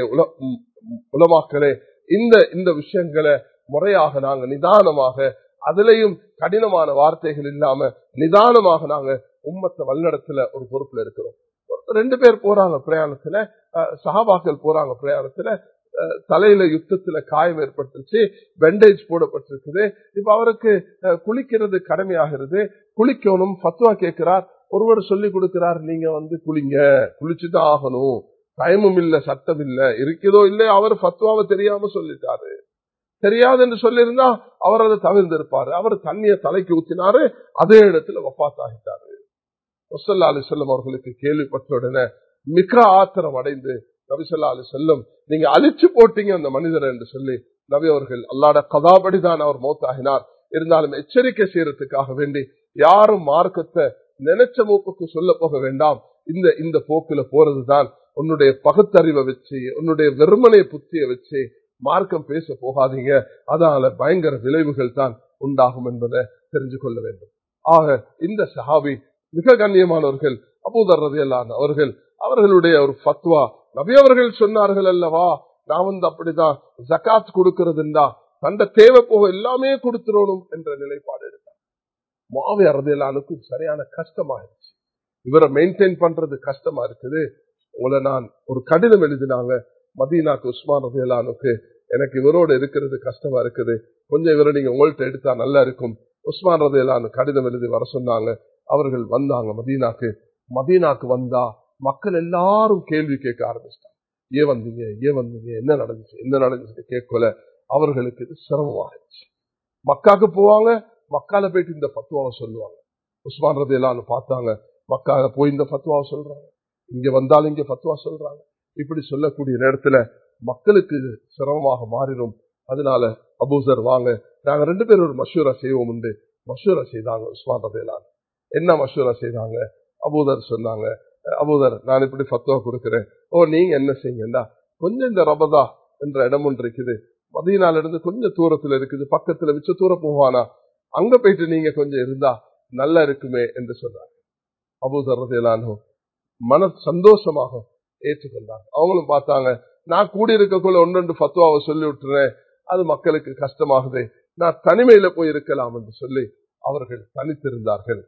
உலமாக்களே, இந்த விஷயங்களை முறையாக நாங்க நிதானமாக, அதிலையும் கடினமான வார்த்தைகள் இல்லாம நிதானமாக நாங்க உம்மத்தை வழிநடத்துல ஒரு பொறுப்புல இருக்கிறோம். 2 பேர் போறாங்க பிரயாணத்துல, சஹாபாக்கள் போறாங்க பிரயாணத்துல, தலையில யுத்தத்துல காயம் ஏற்பட்டுச்சு, பேண்டேஜ் போடப்பட்டிருக்குது. இப்ப அவருக்கு குளிக்கிறது கடமையாகிறது, குளிக்கணும். ஃபத்வா கேட்கிறார். ஒருவர் சொல்லி கொடுக்கிறார், நீங்க குளிங்க, குளிச்சுதான் ஆகணும், டைமும் இல்ல, சட்டம் இல்ல, இருக்குதோ இல்ல. அவர் ஃபத்வாவை தெரியாம சொல்லிட்டாரு. தெரியாது என்று சொல்லியிருந்தா அவர் அதை தவிர்த்திருப்பாரு. அவர் தண்ணிய தலைக்கு ஊத்தினாரு, அதே இடத்துல வஃபாத் ஆகிட்டாரு. ஸல்லல்லாஹு அலைஹி வஸல்லம் அவர்களுக்கு கேள்விப்பட்ட உடனே மிக ஆத்திரம் அடைந்து நபி ஸல்லல்லாஹு அலைஹி வஸல்லம், நீங்க அழிச்சு போட்டீங்க அந்த மனிதர் என்று சொல்லி நபி அவர்கள் அல்லாஹ்வுடைய கதாபடிதான் அவர் மௌத்தாகினார். இருந்தாலும் எச்சரிக்கை செய்யறதுக்காக வேண்டி யாரும் மார்க்கத்தை நினைச்ச மூப்புக்கு சொல்ல போக வேண்டாம். இந்த போக்குல போறதுதான் உன்னுடைய பகுத்தறிவை வச்சு, உன்னுடைய வெறுமனை புத்தியை வச்சு மார்க்கம் பேச போகாதீங்க. அதனால பயங்கர விளைவுகள் தான் உண்டாகும் என்பதை தெரிஞ்சு கொள்ள வேண்டும். ஆக இந்த சஹாபி மிக கண்ணியமானவர்கள், அபூதர் ரலியல்லாஹு அன்ஹு அவர்கள், அவர்களுடைய ஒரு ஃபத்வா, நபி அவர்கள் சொன்னார்கள் அல்லவா, நான் அப்படிதான் ஜகாத் கொடுக்கிறதுண்டா தண்ட தேவை போக எல்லாமே கொடுத்துடணும் என்ற நிலைப்பாடு எடுத்தார். முஆவியா ரலியல்லாஹு அன்ஹுக்கு சரியான கஷ்டமாயிருச்சு. இவரை மெயின்டைன் பண்றது கஷ்டமா இருக்குது. உங்களை நான் ஒரு கடிதம் எழுதினாங்க மதீனாக்கு, உஸ்மான் ரலியல்லாஹு அன்ஹுக்கு, எனக்கு இவரோடு இருக்கிறது கஷ்டமா இருக்குது, கொஞ்சம் இவரை நீங்க உங்கள்கிட்ட எடுத்தா நல்லா இருக்கும். உஸ்மான் ரலியல்லாஹு அன்ஹு கடிதம் எழுதி வர சொன்னாங்க. அவர்கள் வந்தாங்க மதீனாக்கு. மதீனாக்கு வந்தா மக்கள் எல்லாரும் கேள்வி கேட்க ஆரம்பிச்சிட்டாங்க. ஏன் வந்தீங்க, என்ன நடந்துச்சு கேட்கல. அவர்களுக்கு இது சிரமமாகிடுச்சு. மக்காக்கு போவாங்க, மக்கால போயிட்டு இந்த ஃபத்வாவை சொல்லுவாங்க. உஸ்மான் ரலியல்லாஹு அன்ஹு பார்த்தாங்க, மக்கால போய் இந்த ஃபத்வாவை சொல்றாங்க, இங்க வந்தாலும் இங்க ஃபத்வா சொல்றாங்க. இப்படி சொல்லக்கூடிய நேரத்துல மக்களுக்கு சிரமமாக மாறிடும். அதனால அபூசர் வாங்க, நாங்க 2 பேரும் ஒரு மஷூரா செய்வோம் உண்டு. மஷூரா செய்தாங்க உஸ்மான் ரலியல்லாஹு அன்ஹு. என்ன மஷூரா செய்தாங்க? அபூதர் சொன்னாங்க, அபூதர் நான் இப்படி ஃபத்வா கொடுக்கிறேன், நீங்க என்ன செய்யுங்கடா, கொஞ்சம் இந்த ரபதா என்ற இடம் ஒன்று இருக்குது, மதீனால இருந்து கொஞ்சம் தூரத்துல இருக்குது, பக்கத்துல மிச்ச தூரம் போவானா, அங்க போயிட்டு நீங்க கொஞ்சம் இருந்தா நல்லா இருக்குமே என்று சொன்னாங்க. அபூதர் ரலியல்லாஹு அன்ஹு மன சந்தோஷமாக ஏற்றுக்கொண்டாங்க. அவங்களும் பார்த்தாங்க, நான் கூடியிருக்கக்குள்ள 1-2 ஃபத்வாவை சொல்லி விட்டுறேன், அது மக்களுக்கு கஷ்டமாகுது, நான் தனிமையில போய் இருக்கலாம் என்று சொல்லி அவர்கள் தனித்திருந்தார்கள்.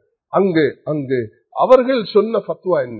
அங்கு அவர்கள் சொன்ன ஃபத்வா என்ன?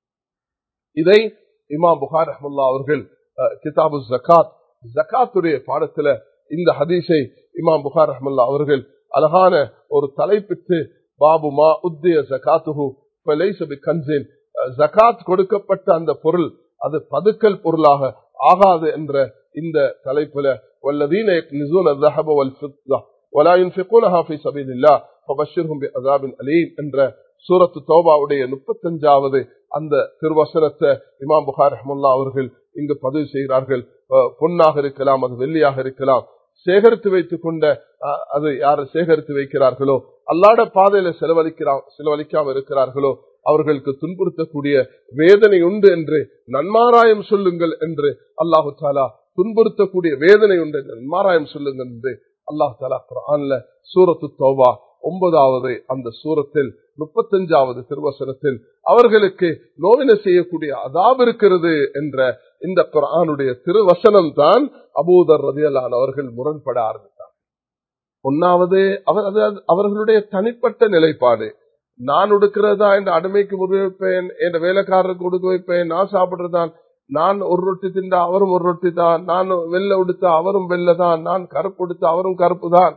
இதை இமாம் புகாரி ரஹ்மத்துல்லாஹி அவர்கள் கிதாபு ஜகாத், ஜகாத்துடைய பாடத்துல இந்த ஹதீஸை இமாம் புகாரி ரஹ்மத்துல்லாஹி அவர்கள் அழகான ஒரு தலைப்பிட்டு பாபு மா உத்திய ஜகாத்துஹு ஃபலைஸ பிகன்ஸின், ஜகாத் கொடுக்கப்பட்ட அந்த பொருள் அது பதுக்கல் பொருளாக ஆகாது என்ற இந்த தலைப்புல வல்லதீன யக்னிஸூன الذهب والفضة ولا ينفقونها في سبيل الله فبشرهم بعذاب أليم என்ற சூரத்து தௌபாவுடைய 35வது அந்த திருவசனத்தை இமாம் புகாரி ரஹ்மத்துல்லாஹி அவர்கள் இங்கு பதிவு செய்கிறார்கள். பொன்னாக இருக்கலாம், அது வெள்ளியாக இருக்கலாம், சேகரித்து வைத்துக் கொண்ட அது யார் சேகரித்து வைக்கிறார்களோ, அல்லாஹ்வுடைய பாதையில செலவழிக்காமல் இருக்கிறார்களோ அவர்களுக்கு துன்புறுத்தக்கூடிய வேதனை உண்டு என்று நன்மாராயம் சொல்லுங்கள் என்று அல்லாஹு தாலா, துன்புறுத்தக்கூடிய வேதனை உண்டு நன்மாராயம் சொல்லுங்கள் என்று அல்லாஹு தாலா குர்ஆன்ல சூரத்து தௌபா 9வது அந்த சூரத்தில் 35வது திருவசனத்தில் அவர்களுக்கு நோவினை செய்யக்கூடிய அதாப் இருக்கிறது என்ற இந்த குர்ஆனுடைய திருவசனம் தான் அபூதர் ரலியல்லாஹு அன்ஹு அவர்கள் முரண்பட ஆரம்பித்தார். ஒன்னாவது அவர்களுடைய தனிப்பட்ட நிலைப்பாடு, நான் உடுக்கிறதா என்ற அடிமைக்கு முறை வைப்பேன், என் வேலைக்காரருக்கு உடுக்க வைப்பேன், நான் சாப்பிடுறதான், நான் ஒரு ரொட்டி திண்டா அவரும் ஒரு ரொட்டி தான், நான் வெள்ளை உடுத்தா அவரும் வெள்ளை தான், நான் கருப்பு உடுத்தா அவரும் கருப்பு தான்,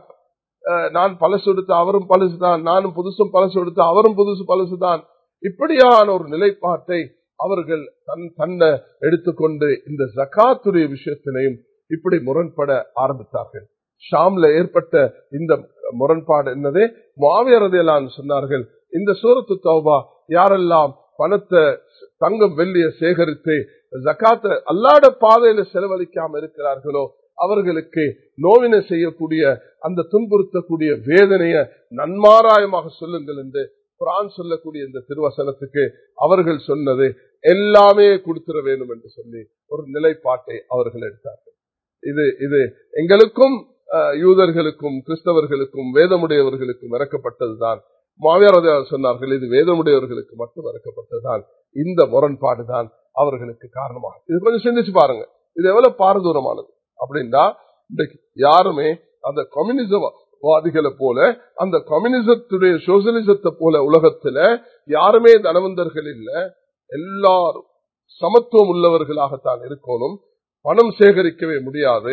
நான் பழசு எடுத்த அவரும் பழசுதான், நானும் புதுசும் பழசு எடுத்த அவரும் புதுசு பழசுதான். இப்படியான ஒரு நிலைப்பாட்டை அவர்கள் தன்னை எடுத்துக்கொண்டு இந்த ஜகாத்துடைய விஷயத்திலையும் இப்படி முரண்பட ஆரம்பித்தார்கள். ஷாம்ல ஏற்பட்ட இந்த முரண்பாடு என்னதே முஆவியா ரலியல்லாஹு அன்ஹு சொன்னார்கள், இந்த சூரத்து தௌபா யாரெல்லாம் பணத்தை தங்கம் வெள்ளிய சேகரித்து ஜகாத்தை அல்லாஹ்வுடைய பாதையில செலவழிக்காம இருக்கிறார்களோ அவர்களுக்கு நோவினை செய்யக்கூடிய அந்த துன்புறுத்தக்கூடிய வேதனைய நன்மாராயமாக சொல்லுங்கள் என்று குர்ஆன் சொல்லக்கூடிய இந்த திருவசனத்துக்கு அவர்கள் சொன்னது எல்லாமே கொடுத்துட வேண்டும் என்று சொல்லி ஒரு நிலைப்பாட்டை அவர்கள் எடுத்தார்கள். இது எங்களுக்கும் யூதர்களுக்கும் கிறிஸ்தவர்களுக்கும் வேதமுடையவர்களுக்கும் இறக்கப்பட்டதுதான். முஆவியா ரலியல்லாஹு அன்ஹு சொன்னார்கள், இது வேதமுடையவர்களுக்கு மட்டும் இறக்கப்பட்டதுதான். இந்த முரண்பாடுதான் அவர்களுக்கு காரணமாக. இது கொஞ்சம் சிந்திச்சு பாருங்க, இது எவ்வளவு பாரதூரமானது அப்படின்னா, இன்றைக்கு யாருமே அந்த கம்யூனிசவாதிகளை போல, அந்த கம்யூனிசத்துடைய சோசியலிசத்தை போல உலகத்துல யாருமே தனவந்தர்கள் இல்ல, எல்லாரும் சமத்துவம் உள்ளவர்களாகத்தான் இருக்கணும். பணம் சேகரிக்கவே முடியாது.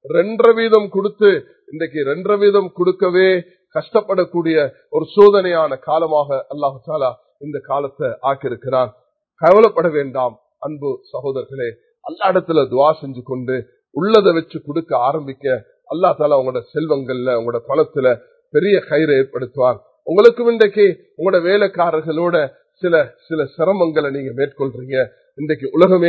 2% கொடுத்து இன்றைக்கு 2% கொடுக்கவே கஷ்டப்படக்கூடிய ஒரு சோதனையான காலமாக அல்லாஹ் தஆலா இந்த காலத்தை ஆக்கியிருக்கிறான். கவலைப்பட வேண்டாம் அன்பு சகோதரர்களே, அல்லாஹ் இடத்துல துஆ செஞ்சு கொண்டு உள்ளதை வச்சு கொடுக்க ஆரம்பிக்க அல்லாஹ் தஆலா உங்களோட செல்வங்கள்ல உங்களோட பணத்துல பெரிய கயிறை ஏற்படுத்துவார். உங்களுக்கு இன்றைக்கு உங்களோட வேலைக்காரர்களோட சில சிரமங்களை நீங்க மேற்கொள்றீங்க. இன்றைக்கு உலகமே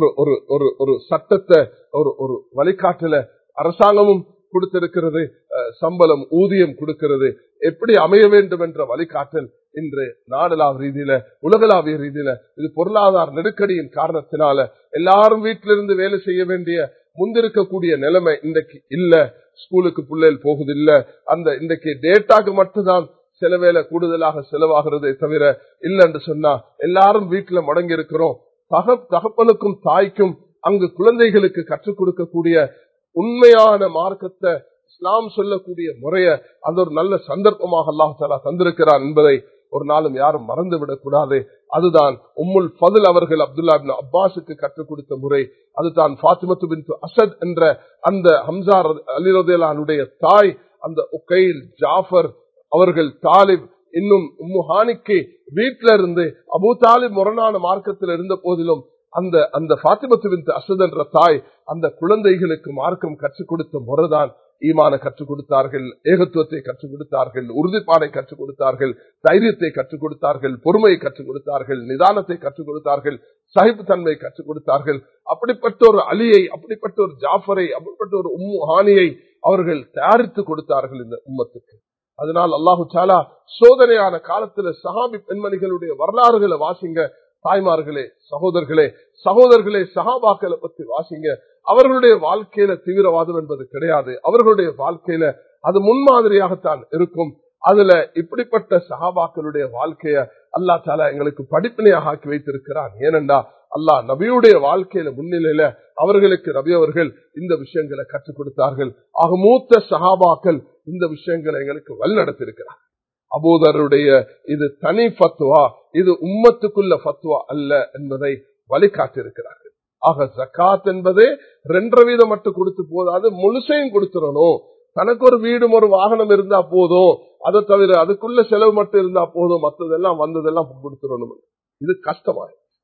ஒரு சட்டத்தை ஒரு வழிகாட்டல அரசாங்கமும் கொடுத்திருக்கிறது, சம்பளம் ஊதியம் கொடுக்கிறது, எப்படி அமைய வேண்டும் என்ற வழிகாட்டல் இன்று நாடளாவிய ரீதியில உலகளாவிய ரீதியில இது பொருளாதார நெருக்கடியின் காரணத்தினால எல்லாரும் வீட்டிலிருந்து வேலை செய்ய வேண்டிய முந்திருக்கக்கூடிய நிலைமை இன்றைக்கு இல்ல. ஸ்கூலுக்கு பிள்ளைகள் போகுது இல்ல, அந்த இன்றைக்கு டேட்டாக்கு மட்டும்தான் சில வேலை கூடுதலாக செலவாகிறதே தவிர இல்ல என்று சொன்னா எல்லாரும் வீட்டுல முடங்கி இருக்கிறோம். தகப்பனுக்கும் தாய்க்கும் அங்கு குழந்தைகளுக்கு கற்றுக் கொடுக்கக்கூடிய உண்மையான மார்க்கத்தை இஸ்லாம் சொல்லக்கூடிய முறைய அது ஒரு நல்ல சந்தர்ப்பமாக அல்லாஹ் தஆலா தந்திருக்கிறார் என்பதை ஒரு நாளும் யாரும் மறந்துவிடக் கூடாது. அதுதான் உம்முல் ஃபதுல் அவர்கள் அப்துல்லா இப்னு அப்பாஸுக்கு கற்றுக் கொடுத்த முறை. அதுதான் ஃபாத்திமத்து பின்த் அஸத் என்ற அந்த ஹம்ஸா அலி ரலியல்லாஹு அன்ஹுடைய தாய், அந்த உகைல் ஜாஃபர் அவர்கள் தாலிப் இன்னும் உம்மு ஹானிக்கு வீட்டில இருந்து அபூ தாலிப் முரணான மார்க்கத்தில் இருந்த போதிலும் அந்த ஃபாத்திமத்து பின்த் அஸத் என்ற தாய் அந்த குழந்தைகளுக்கு மார்க்கம் கற்றுக் கொடுத்த முறைதான் ஈமான கற்றுக் கொடுத்தார்கள், ஏகத்துவத்தை கற்றுக் கொடுத்தார்கள், உறுதிப்பாடை கற்றுக் கொடுத்தார்கள், தைரியத்தை கற்றுக் கொடுத்தார்கள், பொறுமையை கற்றுக் கொடுத்தார்கள், நிதானத்தை கற்றுக் கொடுத்தார்கள், சகிப்பு தன்மை கற்றுக் கொடுத்தார்கள். அப்படிப்பட்ட ஒரு அலியை, அப்படிப்பட்ட ஒரு ஜாஃபரை, அப்படிப்பட்ட ஒரு உம்மு ஹானியை அவர்கள் தயாரித்து கொடுத்தார்கள் இந்த உம்மத்துக்கு. அதனால் அல்லாஹு தஆலா சோதனையான காலத்துல சஹாபி பெண்மணிகளுடைய வரலாறுகளை வாசிங்க. தாய்மார்களே, சகோதரர்களே, சஹாபாக்களை பத்தி வாசிங்க. அவர்களுடைய வாழ்க்கையில தீவிரவாதம் என்பது கிடையாது. அவர்களுடைய வாழ்க்கையில அது முன்மாதிரியாகத்தான் இருக்கும். அதுல இப்படிப்பட்ட சஹாபாக்களுடைய வாழ்க்கைய அல்லாஹ் தஆலா எங்களுக்கு படிப்பினையாக ஆக்கி வைத்திருக்கிறான். ஏனென்றா அல்லாஹ் நபியுடைய வாழ்க்கையில முன்னிலையில அவர்களுக்கு நபி அவர்கள் இந்த விஷயங்களை கற்றுக் கொடுத்தார்கள். ஆக மூத்த சஹாபாக்கள் இந்த விஷயங்களை எங்களுக்கு வழிநடத்தியிருக்கிறார். அபூதருடைய இது தனி ஃபத்வா, இது உம்மத்துக்குள்ள ஃபத்வா அல்ல என்பதை வழிகாட்டியிருக்கிறார்கள். ஆக ஜகாத் என்பது 2% மட்டும் கொடுத்து போதாது, முழுசையும் கொடுத்துடணும். தனக்கு ஒரு வீடும் ஒரு வாகனம் இருந்தா போதும், அதை தவிர அதுக்குள்ள செலவு மட்டும் இருந்தா போதும், மற்றதெல்லாம் வந்ததெல்லாம் கொடுத்துடணும். இது கஷ்டமா.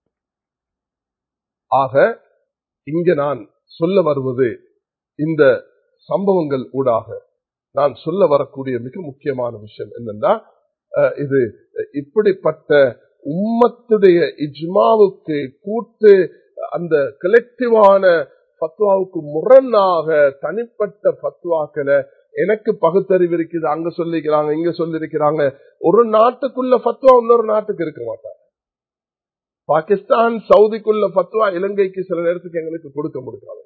ஆக இங்க நான் சொல்ல வருவது, இந்த சம்பவங்கள் ஊடாக நான் சொல்ல வரக்கூடிய மிக முக்கியமான விஷயம் என்னன்னா, இது இப்படிப்பட்ட உம்மத்துடைய இஜ்மாவுக்கு கூட்டு அந்த கலெக்டிவான ஃபத்வாவுக்கு முரணாக தனிப்பட்ட ஃபத்வாக்களை எனக்கு பகுத்தறிவு இருக்குது, அங்க சொல்லிக்கிறாங்க இங்க சொல்லிருக்கிறாங்க. ஒரு நாட்டுக்குள்ள ஃபத்வா இன்னொரு நாட்டுக்கு இருக்க மாட்டாங்க. பாகிஸ்தான் சவுதிக்குள்ள ஃபத்வா இலங்கைக்கு சில நேரத்துக்கு எங்களுக்கு கொடுக்க முடியாது.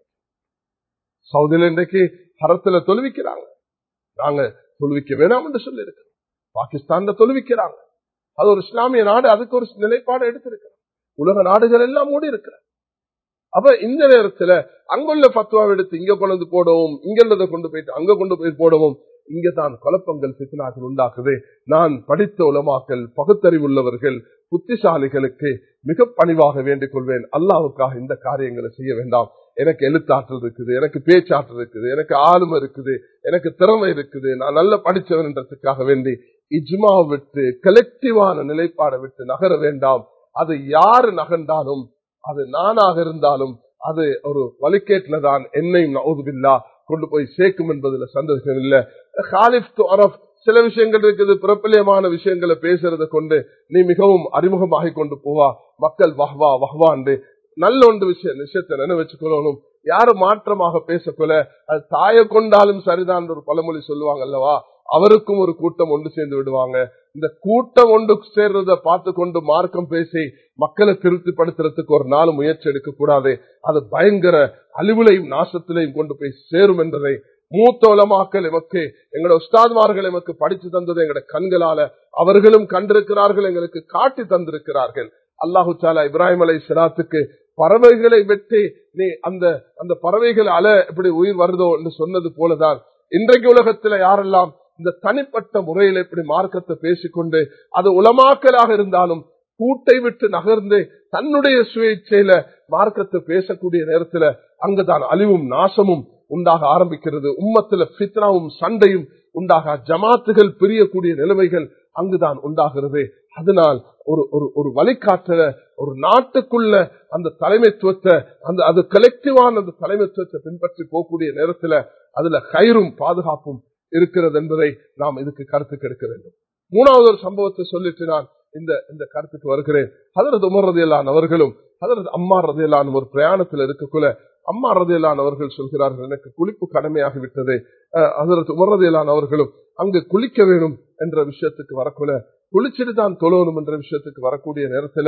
சவுதியில இன்றைக்கு ஹரத்துல தொழுவிக்கிறாங்க, நாங்க தொழுவிக்க வேணாம் என்று சொல்லி இருக்கிறோம். பாகிஸ்தான்ல தொழுவிக்கிறாங்க, அது ஒரு இஸ்லாமிய நாடு, அதுக்கு ஒரு நிலைப்பாடு எடுத்திருக்கிறோம். உலக நாடுகள் எல்லாம் மூடி இருக்கிறார். அப்ப இந்த நேரத்துல அங்குள்ள ஃபத்வாவை எடுத்து இங்க கொண்டு போடவும், இங்குள்ளதை கொண்டு போயிட்டு அங்க கொண்டு போய் போடவும், இங்கதான் குழப்பங்கள் ஃபித்னாக்கள் உண்டாக்குது. நான் படித்த உலமாக்கள், பகுத்தறிவுள்ளவர்கள், புத்திசாலிகளுக்கு மிக பணிவாக வேண்டிக் கொள்வேன், அல்லாஹ்வுக்காக இந்த காரியங்களை செய்ய வேண்டாம். எனக்கு எழுத்தாற்றல் இருக்குது, எனக்கு பேச்சாற்றல் இருக்குது, எனக்கு ஆளுமை இருக்குது, எனக்கு திறமை இருக்குது, நான் நல்ல படித்தவன் என்றதுக்காக வேண்டி இஜ்மா விட்டு கலெக்டிவான நிலைப்பாடை விட்டு நகர வேண்டாம். அது யாரு நகர்ந்தாலும், அது நானாக இருந்தாலும், அது ஒரு வழிகேட்டில தான் என்னையும் நவுதுபில்லா கொண்டு போய் சேர்க்கும் என்பதுல சந்தேகம் இல்லை. காலிஃப் டு அரப் சில விஷயங்கள் இருக்குது, பிரபல்யமான விஷயங்களை பேசுறதை கொண்டு நீ மிகவும் அறிமுகமாகி கொண்டு போவா, மக்கள் வஹ்வா வஹ்வாண்டு நல்ல ஒன்று விஷயத்தை நினைவச்சுக்கொள்ளணும். யாரு மாற்றமாக பேசக்கொள்ள, அது தாயை கொண்டாலும் சரிதான் ஒரு பழமொழி சொல்லுவாங்க அல்லவா, அவருக்கும் ஒரு கூட்டம் ஒன்று சேர்ந்து விடுவாங்க. இந்த கூட்டம் ஒன்று சேர்றத பார்த்து கொண்டு மார்க்கம் பேசி மக்களை திருப்திப்படுத்துறதுக்கு ஒரு நாள் முயற்சி எடுக்க கூடாது. அது பயங்கர அழிவுலையும் நாசத்திலையும் கொண்டு போய் சேரும் என்பதை மூத்த உலமாக்கள் எமக்கு, எங்களோட உஸ்தாத்மார்கள் எமக்கு படித்து தந்தது எங்களோட கண்களால அவர்களும் கண்டிருக்கிறார்கள், எங்களுக்கு காட்டி தந்திருக்கிறார்கள். அல்லாஹு தாலா இப்ராஹிம் அலைஹிஸ்ஸலாத்துக்கு பறவைகளை வெட்டி நீ அந்த பறவைகள் அல எப்படி உயிர் வருதோ என்று சொன்னது போலதான் இன்றைக்கு உலகத்துல யாரெல்லாம் இந்த தனிப்பட்ட முறையில் இப்படி மார்க்கத்தை பேசிக்கொண்டு, அது உலமாக்கலாக இருந்தாலும் கூட்டை விட்டு நகர்ந்து தன்னுடைய சுயேட்சையில மார்க்கத்தை பேசக்கூடிய நேரத்துல அங்குதான் அழிவும் நாசமும் உண்டாக ஆரம்பிக்கிறது. உம்மத்துல ஃபித்னாவும் சண்டையும் உண்டாக ஜமாத்துகள் பிரியக்கூடிய நிலைமைகள் அங்குதான் உண்டாகிறது. அதனால் ஒரு வழிகாட்டல ஒரு நாட்டுக்குள்ள அந்த தலைமைத்துவத்தை, அது கலெக்டிவான அந்த தலைமைத்துவத்தை பின்பற்றி போகக்கூடிய நேரத்துல அதுல கயிறும் பாதுகாப்பும் இருக்கிறது என்பதை நாம் இதுக்கு கருத்து கெடுக்க வேண்டும். மூணாவது ஒரு சம்பவத்தை சொல்லிட்டு நான் இந்த கருத்துக்கு வருகிறேன். ஹதரத் உமர் ரலியல்லாஹு அவர்களும் ஹதரத் அம்மார் ரலியல்லாஹு ஒரு பிரயாணத்தில் இருக்கக்குள்ள அம்மார் ரலியல்லாஹு அவர்கள் சொல்கிறார்கள், எனக்கு குளிப்பு கடமையாகிவிட்டது. ஹதரத் உமர் ரலியல்லாஹு அவர்களும் அங்கு குளிக்க வேண்டும் என்ற விஷயத்துக்கு வரக்குள்ள, குளிச்சுட்டு தான் தொழணும் என்ற விஷயத்துக்கு வரக்கூடிய நேரத்துல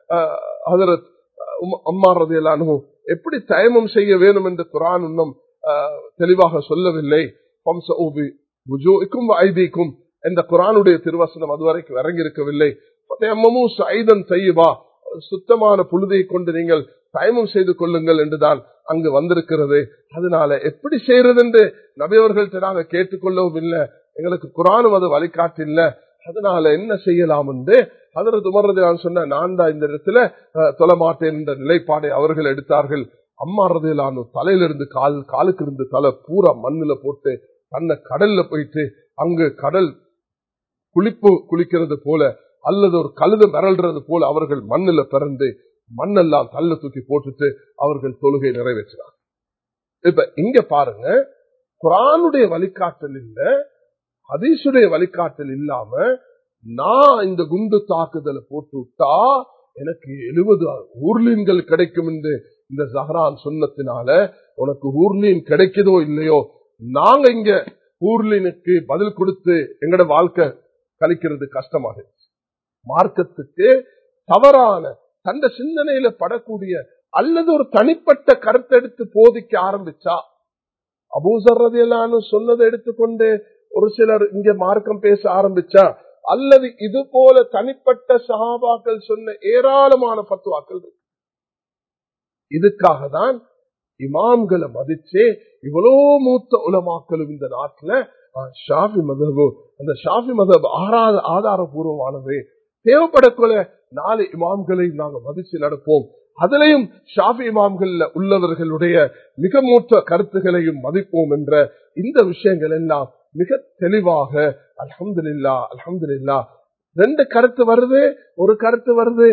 ஹதரத் அம்மார் ரலியல்லாஹு எப்படி தயமம் செய்ய வேண்டும் என்று குர்ஆன் இன்னும் தெளிவாக சொல்லவில்லை. இந்த குர்ஆனுடைய திருவசனம் அதுவரைக்கும் இறங்கி இருக்கவில்லை. சுத்தமான புழுதியை கொண்டு நீங்கள் தயமம் செய்து கொள்ளுங்கள் என்றுதான் அங்கு வந்திருக்கிறது. அதனால எப்படி செய்யறது என்று நபி அவர்கள்ட்ட நாங்க கேட்டுக்கொள்ளவும் இல்லை, எங்களுக்கு குர்ஆனும் அது வழிகாட்டு இல்லை. அதனால என்ன செய்யலாம் என்று ஹதரத் உமர் ரலியல்லாஹு சொன்ன, நான் தான் இந்த இடத்துல தொழமாட்டேன் என்ற நிலைப்பாடை அவர்கள் எடுத்தார்கள். அம்மா ரலியல்லாஹு தலையிலிருந்து காலுக்கு இருந்து தலை பூரா மண்ணுல போட்டு தன்னை கடல்ல போயிட்டு அங்கு கடல் குளிக்கிறது போல அல்லது ஒரு கழுத மிரள்றது போல அவர்கள் மண்ணுல பிறந்து மண்ணெல்லாம் தள்ள தூக்கி போட்டுட்டு அவர்கள் தொழுகை நிறைவேற்றினார். இப்ப இங்க பாருங்க, குர்ஆனுடைய வழிகாட்டல் இல்ல, ஹதீஸுடைய வழிகாட்டல் இல்லாம நான் இந்த குண்டு தாக்குதலை போட்டு விட்டா எனக்கு 70 ஊர்லீன்கள் கிடைக்கும் என்று இந்த ஜஹரான் சொன்னத்தினால உனக்கு ஊர்லீன் கிடைக்குதோ இல்லையோ, நாங்க இங்க ஊர்லீனுக்கு பதில் கொடுத்து எங்கட வாழ்க்கை கழிக்கிறது கஷ்டமாக. மார்க்கத்துக்கு தவறான தந்த சிந்தனையில படக்கூடிய அல்லது ஒரு தனிப்பட்ட கருத்தை எடுத்து போதிக்க ஆரம்பிச்சா, அபூசர் ரலியல்லாஹு சொன்னதை எடுத்துக்கொண்டு ஒரு சிலர் இங்க மார்க்கம் பேச ஆரம்பிச்சா, அல்லது இது போல தனிப்பட்ட சஹாபாக்கள் சொன்ன ஏராளமான ஃபத்வாக்கள் இருக்கு. இதுக்காக தான் இமாம்களை மதிச்சே இவ்வளோ மூத்த உலமாக்களும் இந்த நாட்டுல ஷாஃபி மதஹப், அந்த ஷாஃபி மதஹப் ஆதாரபூர்வமானது, தேவைப்படக்குள்ள 4 இமாம்களை நாங்க மதிச்சு நடப்போம். அதிலையும் ஷாஃபி இமாம்கள்ல உள்ளவர்களுடைய மிக மூத்த கருத்துகளையும் மதிப்போம் என்ற இந்த விஷயங்கள் எல்லாம் மிக தெளிவாக அல்ஹம்துலில்லாஹ் அல்ஹம்துலில்லாஹ் 2 கருத்து வருது. ஒரு கருத்து வருது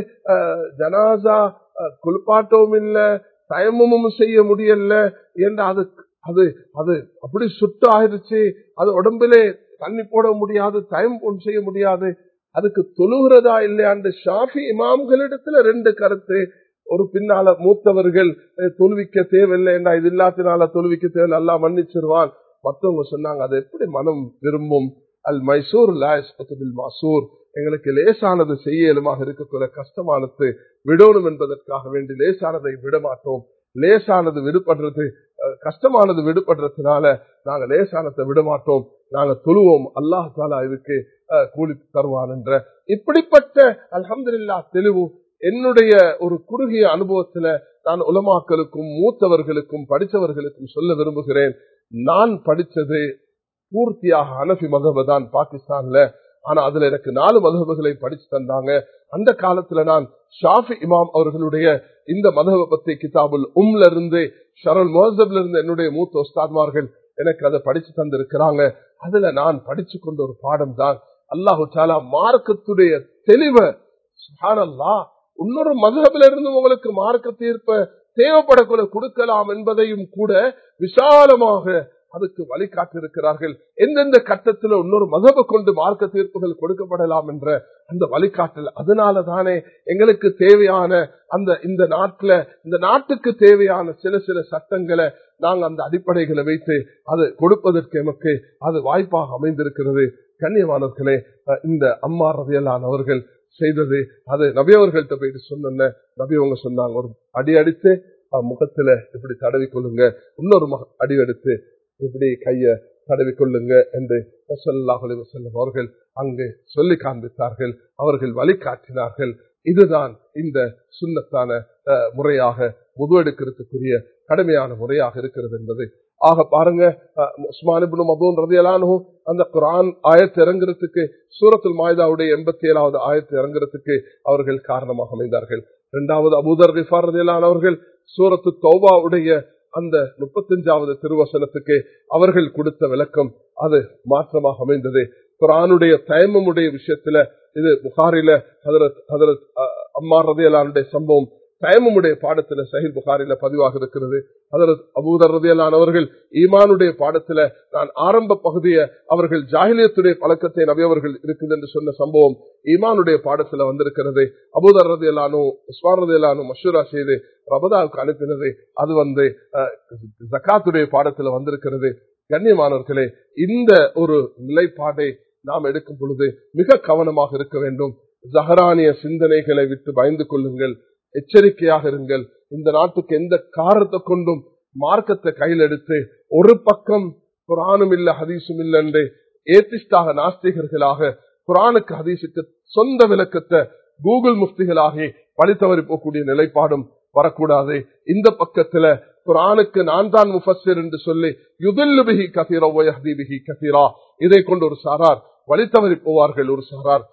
ஜனாசா குளிப்பாட்டவும் இல்ல, தயமும் செய்ய முடியல என்று அது அது அப்படி சுட்டு ஆயிடுச்சு, அது உடம்பிலே தண்ணி போட முடியாது, தயம் செய்ய முடியாது, அதுக்கு தொழுகிறதா இல்லையாண்டு ஷாஃபி இமாம்களிடத்துல 2 கருத்து. ஒரு பின்னால மூத்தவர்கள் தொழுவிக்க தேவையில்லை என்றா, இது இல்லாத்தினால தொழுவிக்க தேவை, அல்லா மன்னிச்சிருவான். மற்றவங்க சொன்னாங்க அது எப்படி மனம் விரும்பும், அல் மைசூர் மாசூர், எங்களுக்கு லேசானது செய்ய இயலுமாக இருக்கக்கூட கஷ்டமானது விடணும் என்பதற்காக வேண்டி லேசானதை விட மாட்டோம். லேசானது விடுபடுறது, கஷ்டமானது விடுபடுறதுனால நாங்க லேசானதை விட மாட்டோம், நாங்க தொழுவோம், அல்லாஹ் தாலா இதுக்கு கூலி தருவான் என்ற இப்படிப்பட்ட அல்ஹம்துலில்லாஹ் தெளிவு என்னுடைய ஒரு குறுகிய அனுபவத்துல நான் உலமாக்களுக்கும் மூத்தவர்களுக்கும் படித்தவர்களுக்கும் சொல்ல விரும்புகிறேன். நான் படித்தது பூர்த்தியாக ஹனஃபி மதஹப் தான் பாகிஸ்தான்ல. ஆனா அதுல எனக்கு 4 மதஹப்களை படிச்சு தந்தாங்க. அந்த காலத்துல நான் ஷாஃபி இமாம் அவர்களுடைய இந்த மதஹப் பத்தி கிதாபுல் உம்ல இருந்து ஷரல் முஹஸ்ஸப்ல இருந்து என்னுடைய மூத்த உஸ்தாத்மார்கள் எனக்கு அதை படிச்சு தந்திருக்கிறாங்க. அதுல நான் படிச்சு கொண்ட ஒரு பாடம் தான் அல்லாஹு தஆலா மார்க்கத்துடைய தெளிவை சுப்ஹானல்லாஹ் இன்னொரு மதஹப்ல இருந்து உங்களுக்கு மார்க்க தீர்ப்ப தேவைப்படக்கூட கொடுக்கலாம் என்பதையும் கூட விசாலமாக அதுக்கு வழிகாட்டிருக்கிறார்கள். எந்தெந்த கட்டத்தில் இன்னொரு மதபை கொண்டு மார்க்க தீர்ப்புகள் கொடுக்கப்படலாம் என்ற அந்த வழிகாட்டல். அதனாலதானே எங்களுக்கு தேவையான இந்த நாட்டுக்கு தேவையான சில சட்டங்களை நாங்கள் அந்த அடிப்படைகளை வைத்து அது கொடுப்பதற்கு எமக்கு அது வாய்ப்பாக அமைந்திருக்கிறது. கண்ணியமானவர்களே, இந்த அம்மார் ரலியல்லாஹு அவர்கள் செய்தது அது நபி அவர்கள்ட்ட போயிட்டு சொன்ன நபி அவங்க சொன்னாங்க, ஒரு அடி அடித்து முகத்துல இப்படி தடவி கொள்ளுங்க, இன்னொரு அடி எடுத்து இப்படி கைய தடவி கொள்ளுங்க என்று ஸல்லல்லாஹு அலைஹி வஸல்லம் அவர்கள் அங்கு சொல்லி காண்பித்தார்கள். அவர்கள் வழிகாட்டினார்கள். இதுதான் இந்த சுன்னத்தான முறையாக வுது எடுக்கிறதுக்குரிய கடுமையான முறையாக இருக்கிறது என்பது. ஆக பாருங்க, உஸ்மான் இப்னு மதூன் ரலியல்லாஹு அன்ஹு அந்த குர்ஆன் ஆயத் இறங்குறதுக்கு, சூரத்துல் மாயிதாவுடைய 87வது ஆயத் இறங்குறதுக்கு அவர்கள் காரணமாக அமைந்தார்கள். இரண்டாவது அபூதர் கிஃபார் ரலியல்லாஹு அன்ஹு அவர்கள் சூரத்து தௌபாவுடைய அந்த 35வது திருவசனத்துக்கு அவர்கள் கொடுத்த விளக்கம் அது மாற்றமாக அமைந்தது. குர்ஆனுடைய தயம்முடைய விஷயத்துல இது புகாரில ஹஜ்ரத் அம்மார் ரலியல்லாஹு அன்ஹுடைய சம்பவம் தயம்முடைய பாடத்துல சஹீஹ் புகாரில பதிவாக இருக்கிறது. ஹஜ்ரத் அபூதர் ரலியல்லாஹு அன்ஹு அவர்கள் ஈமானுடைய பாடத்துல நான் ஆரம்ப பகுதியை அவர்கள் ஜாஹிலியத்துடைய பழக்கத்தை நபி அவர்கள் இருக்குது என்று சொன்ன சம்பவம் ஈமானுடைய பாடத்துல வந்திருக்கிறது. அபூதர் ரலியல்லாஹு அன்ஹு உஸ்மான் ரலியல்லாஹு அன்ஹு மஷூரா செய்து ரபதாவுக்கு அனுப்பினது அது ஜகாத்துடைய பாடத்துல வந்திருக்கிறது. கண்ணியமானவர்களே, இந்த ஒரு நிலைப்பாடை நாம் எடுக்கும் பொழுது மிக கவனமாக இருக்க வேண்டும். ஜஹரானிய சிந்தனைகளை விட்டு பயந்து கொள்ளுங்கள், எச்சரிக்கையாக இருங்கள். இந்த நாட்டுக்கு எந்த காரணத்தை கொண்டும் மார்க்கத்தை கையில் எடுத்து ஒரு பக்கம் குர்ஆனும் இல்ல ஹதீஸும் இல்ல என்று ஏத்திஸ்டாக நாஸ்திகர்களாக குர்ஆனுக்கு ஹதீஸுக்கு சொந்த விளக்கத்தை கூகுள் முஃப்திகளாகி வழி தவறி போகக்கூடிய நிலைப்பாடும் வரக்கூடாது. இந்த பக்கத்துல குர்ஆனுக்கு நான் தான் முஃபஸ்ஸிர் என்று சொல்லி யுதில்லு பிஹி கஸீரா வ யஹ்தி பிஹி கஸீரா, இதை கொண்டு ஒரு சாரார் வழி தவறி போவார்கள், ஒரு சாரார்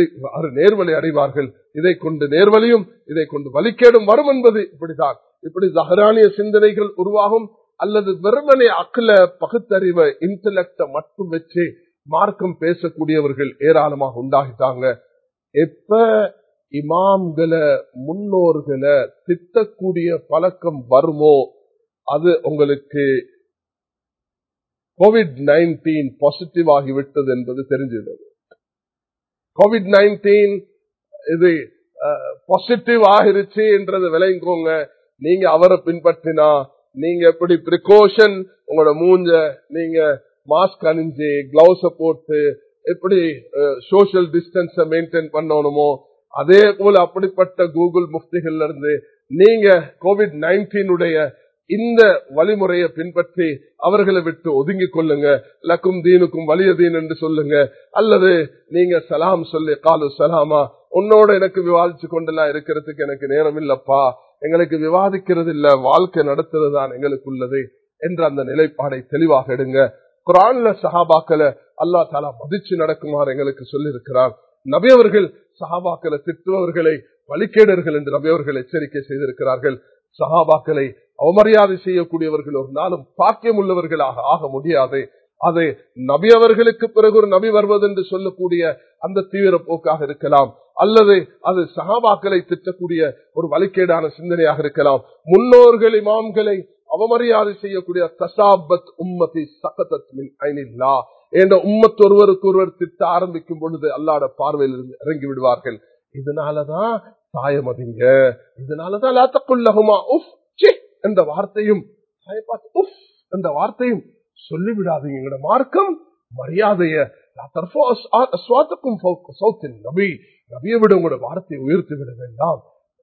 நேர்வழி அடைவார்கள். இதை கொண்டு நேர்வழியும் இதை கொண்டு வழிகேடும் வரும் என்பது இப்படிதான். இப்படி ஜஹரானிய சிந்தனைகள் உருவாகும். அல்லது வெறுமனே அக்ல பகுத்தறிவை இன்டலெக்ட மட்டும் வச்சு மார்க்கம் பேசக்கூடியவர்கள் ஏராளமாக உண்டாகிட்டாங்க. எப்ப இமாம்களை முன்னோர்களை திட்டக்கூடிய பழக்கம் வருமோ அது உங்களுக்கு கோவிட்-19 பாசிட்டிவ் ஆகிவிட்டது என்பது தெரிஞ்சிருந்தது. கோவிட்-19 இது பாசிட்டிவ் ஆகிருச்சு என்றது விளங்கிக்கோங்க. நீங்க அவரை பின்பற்றினா நீங்க எப்படி பிரிகாஷன் உங்களோட மூஞ்ச நீங்க மாஸ்க் அணிஞ்சு கிளவுஸ போட்டு எப்படி சோசியல் டிஸ்டன்ஸ் மெயின்டைன் பண்ணணுமோ அதே போல அப்படிப்பட்ட கூகுள் முஃப்திகள்ல இருந்து நீங்க கோவிட்-19 இந்த வழிமுறையை பின்பற்றி அவர்களை விட்டு ஒதுங்கிக் கொள்ளுங்க. லக்கும் தீனுக்கும் வலிய தீன் என்று சொல்லுங்க. அல்லது நீங்க சலாம் சொல்லி காலு சலாமா, உன்னோட எனக்கு விவாதிச்சு கொண்டெல்லாம் இருக்கிறதுக்கு எனக்கு நேரம் இல்லப்பா, எங்களுக்கு விவாதிக்கிறது இல்ல, வாழ்க்கை நடத்துறது தான் எங்களுக்கு உள்ளது என்ற அந்த நிலைப்பாடை தெளிவாக எடுங்க. குர்ஆன்ல சஹாபாக்களை அல்லாஹ் தஆலா மதிச்சு நடக்குமாறு எங்களுக்கு சொல்லி இருக்கிறார். நபி அவர்கள் சஹாபாக்களை திட்டுபவர்களை வழிகேடர்கள் என்று நபி அவர்கள் எச்சரிக்கை செய்திருக்கிறார்கள். சஹாபாக்களை அவமரியாதை செய்யக்கூடியவர்கள் ஒரு நாளும் பாக்கியம் உள்ளவர்களாக ஆக முடியாது. அது நபி அவர்களுக்கு பிறகு ஒரு நபி வருவது என்று சொல்லக்கூடிய அந்த தீவிர போக்காக இருக்கலாம், அல்லது அது சஹாபாக்களை திட்டக்கூடிய ஒரு வழிகேடான சிந்தனையாக இருக்கலாம். முன்னோர்கள் இமாம்களை அவமரியாதை செய்யக்கூடிய தசாபத் உம்மதி சகதத் மின் ஐனில்லா என்ற உம்மத் ஒருவருக்கு ஒருவர் திட்ட ஆரம்பிக்கும் பொழுது அல்லாஹ்வுடைய பார்வையில் இருந்து இறங்கி விடுவார்கள். இதனாலதான் தாயமதிங்க, இதனாலதான் லா தகுல் லஹுமா உஃப் என்ற வார்த்தையும் உஃப் என்ற வார்த்தையும் சொல்லிவிடாதீங்க. எங்களோட மார்க்கம் மரியாதைய நபியை விட உங்களோட வார்த்தையை உயர்த்தி விட வேண்டாம்.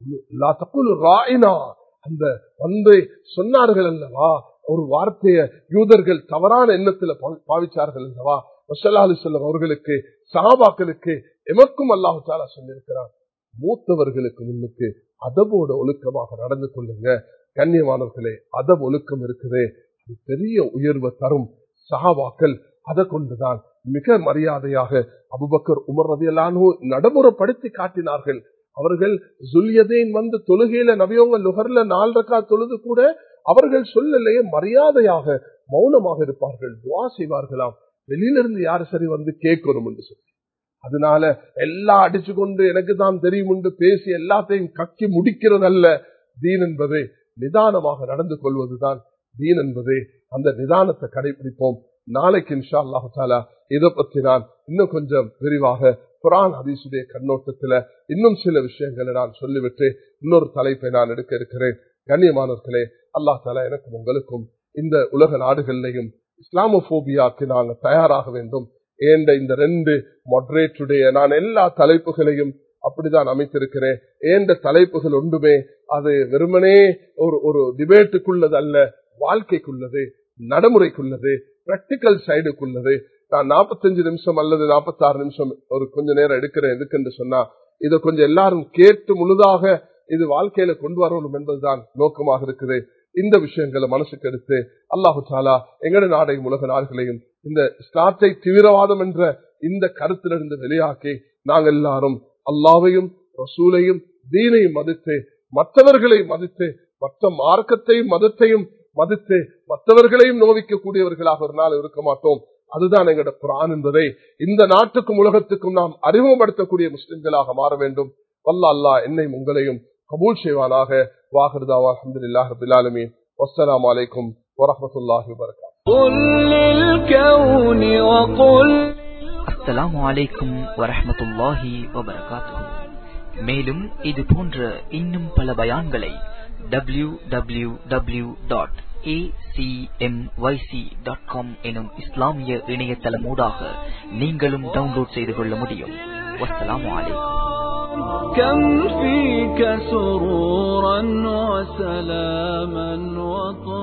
அந்த வந்து சொன்னார்கள் அல்லவா ஒரு வார்த்தைய யூதர்கள் தவறான எண்ணத்துல பாவிச்சார்கள் அல்லவா, ஸல்லல்லாஹு அலைஹி வஸல்லம் அவர்களுக்கு சஹாபாக்களுக்கு எமக்கும் அல்லாஹ் தஆலா சொல்லியிருக்கிறார், மூத்தவர்களுக்கு முன்னுக்கு அதபோட ஒழுக்கமாக நடந்து கொள்ளுங்க. கண்ணியமானவர்களே, அதப் ஒழுக்கம் இருக்குது, பெரிய உயர்வை தரும். சஹாபாக்கள் அதை கொண்டுதான் மிக மரியாதையாக அபூபக்கர் உமர் ரலியல்லாஹு அன்ஹு நடைமுறைப்படுத்தி காட்டினார்கள். அவர்கள் ஜுல்யதேன் வந்து தொழுகையில நபியவங்க லுஹர்ல 4 ரக்காத் தொழுது கூட அவர்கள் சொல்லலையே மரியாதையாக மௌனமாக இருப்பார்கள், துஆ செய்வார்களாம். வெளியிலிருந்து யாரு சரி வந்து கேட்கணும் என்று சொல்லி, அதனால எல்லாம் அடிச்சு கொண்டு எனக்கு தான் தெரியும் என்று பேசி எல்லாத்தையும் கக்கி முடிக்கிறதல்ல தீன் என்பது. நிதானமாக நடந்து கொள்வதுதான் தீன் என்பது. அந்த நிதானத்தை கடைபிடிப்போம். நாளைக்கு இன்ஷா அல்லாஹு தஆலா இதை பற்றி நான் இன்னும் கொஞ்சம் விரிவாக குர்ஆன் ஹதீஸுடைய கண்ணோட்டத்தில் இன்னும் சில விஷயங்களை நான் சொல்லிவிட்டு இன்னொரு தலைப்பை நான் எடுக்க இருக்கிறேன். கண்ணியமானவர்களே, அல்லாஹ் தஆலா எனக்கும் உங்களுக்கும் இந்த உலக நாடுகளிலையும் இஸ்லாமோபோபியாக்கு நாங்கள் தயாராக வேண்டும். இந்த 2 மொடரேட்டுடைய நான் எல்லா தலைப்புகளையும் அப்படிதான் அமைத்திருக்கிறேன். ஏண்ட தலைப்புகள் ஒன்றுமே அது வெறுமனே ஒரு டிபேட்டுக்குள்ளது அல்ல, வாழ்க்கைக்குள்ளது, நடைமுறைக்குள்ளது, பிராக்டிக்கல் சைடுக்குள்ளது. நான் 45 நிமிஷம் அல்லது 46 நிமிஷம் ஒரு கொஞ்ச நேரம் எடுக்கிறேன். எதுக்கு சொன்னா இதை கொஞ்சம் எல்லாரும் கேட்டு முழுதாக இது வாழ்க்கையில கொண்டு வரணும் என்பதுதான் நோக்கமாக இருக்குது. இந்த விஷயங்களை மனசுக்கு எடுத்து அல்லாஹு தஆலா எங்கட நாடையும் உலக நாடுகளையும் இந்த இஸ்லாத்தை தீவிரவாதம் என்ற இந்த கருத்திலிருந்து வெளியாக்கி நாங்கள் எல்லாரும் அல்லாஹ்வையும் ரசூலையும் தீனையும் மதித்து மற்றவர்களை மதித்து மற்ற மார்க்கத்தையும் மதத்தையும் மதித்து மற்றவர்களையும் நோவிக்க கூடியவர்களாக ஒரு நாள் இருக்க மாட்டோம். அதுதான் எங்களோட குர்ஆன் என்பதை இந்த நாட்டுக்கும் உலகத்துக்கும் நாம் அறிமுகப்படுத்தக்கூடிய முஸ்லிம்களாக மாற வேண்டும். வல்லாஹ் அல்லாஹ் என்னையும் உங்களையும் கபூல் செய்வானாக. வாஹிர் தஅவானா அல்ஹம்துலில்லாஹி ரப்பில் ஆலமீன். வஸ்ஸலாமு அலைக்கும் வரஹ்மத்துல்லாஹி வபரகாத்துஹு. அஸ்ஸலாமு அலைக்கும் வரஹ்மத்துல்லாஹி வபரகாத்துஹு. மேலும் இது போன்ற இன்னும் பல பயான்களை www.acmyc.com எனும் இஸ்லாமிய இணையதளமூடாக நீங்களும் டவுன்லோட் செய்து கொள்ள முடியும். வஸ்ஸலாமு அலைக்கும். كم فيك سرورا وسلاما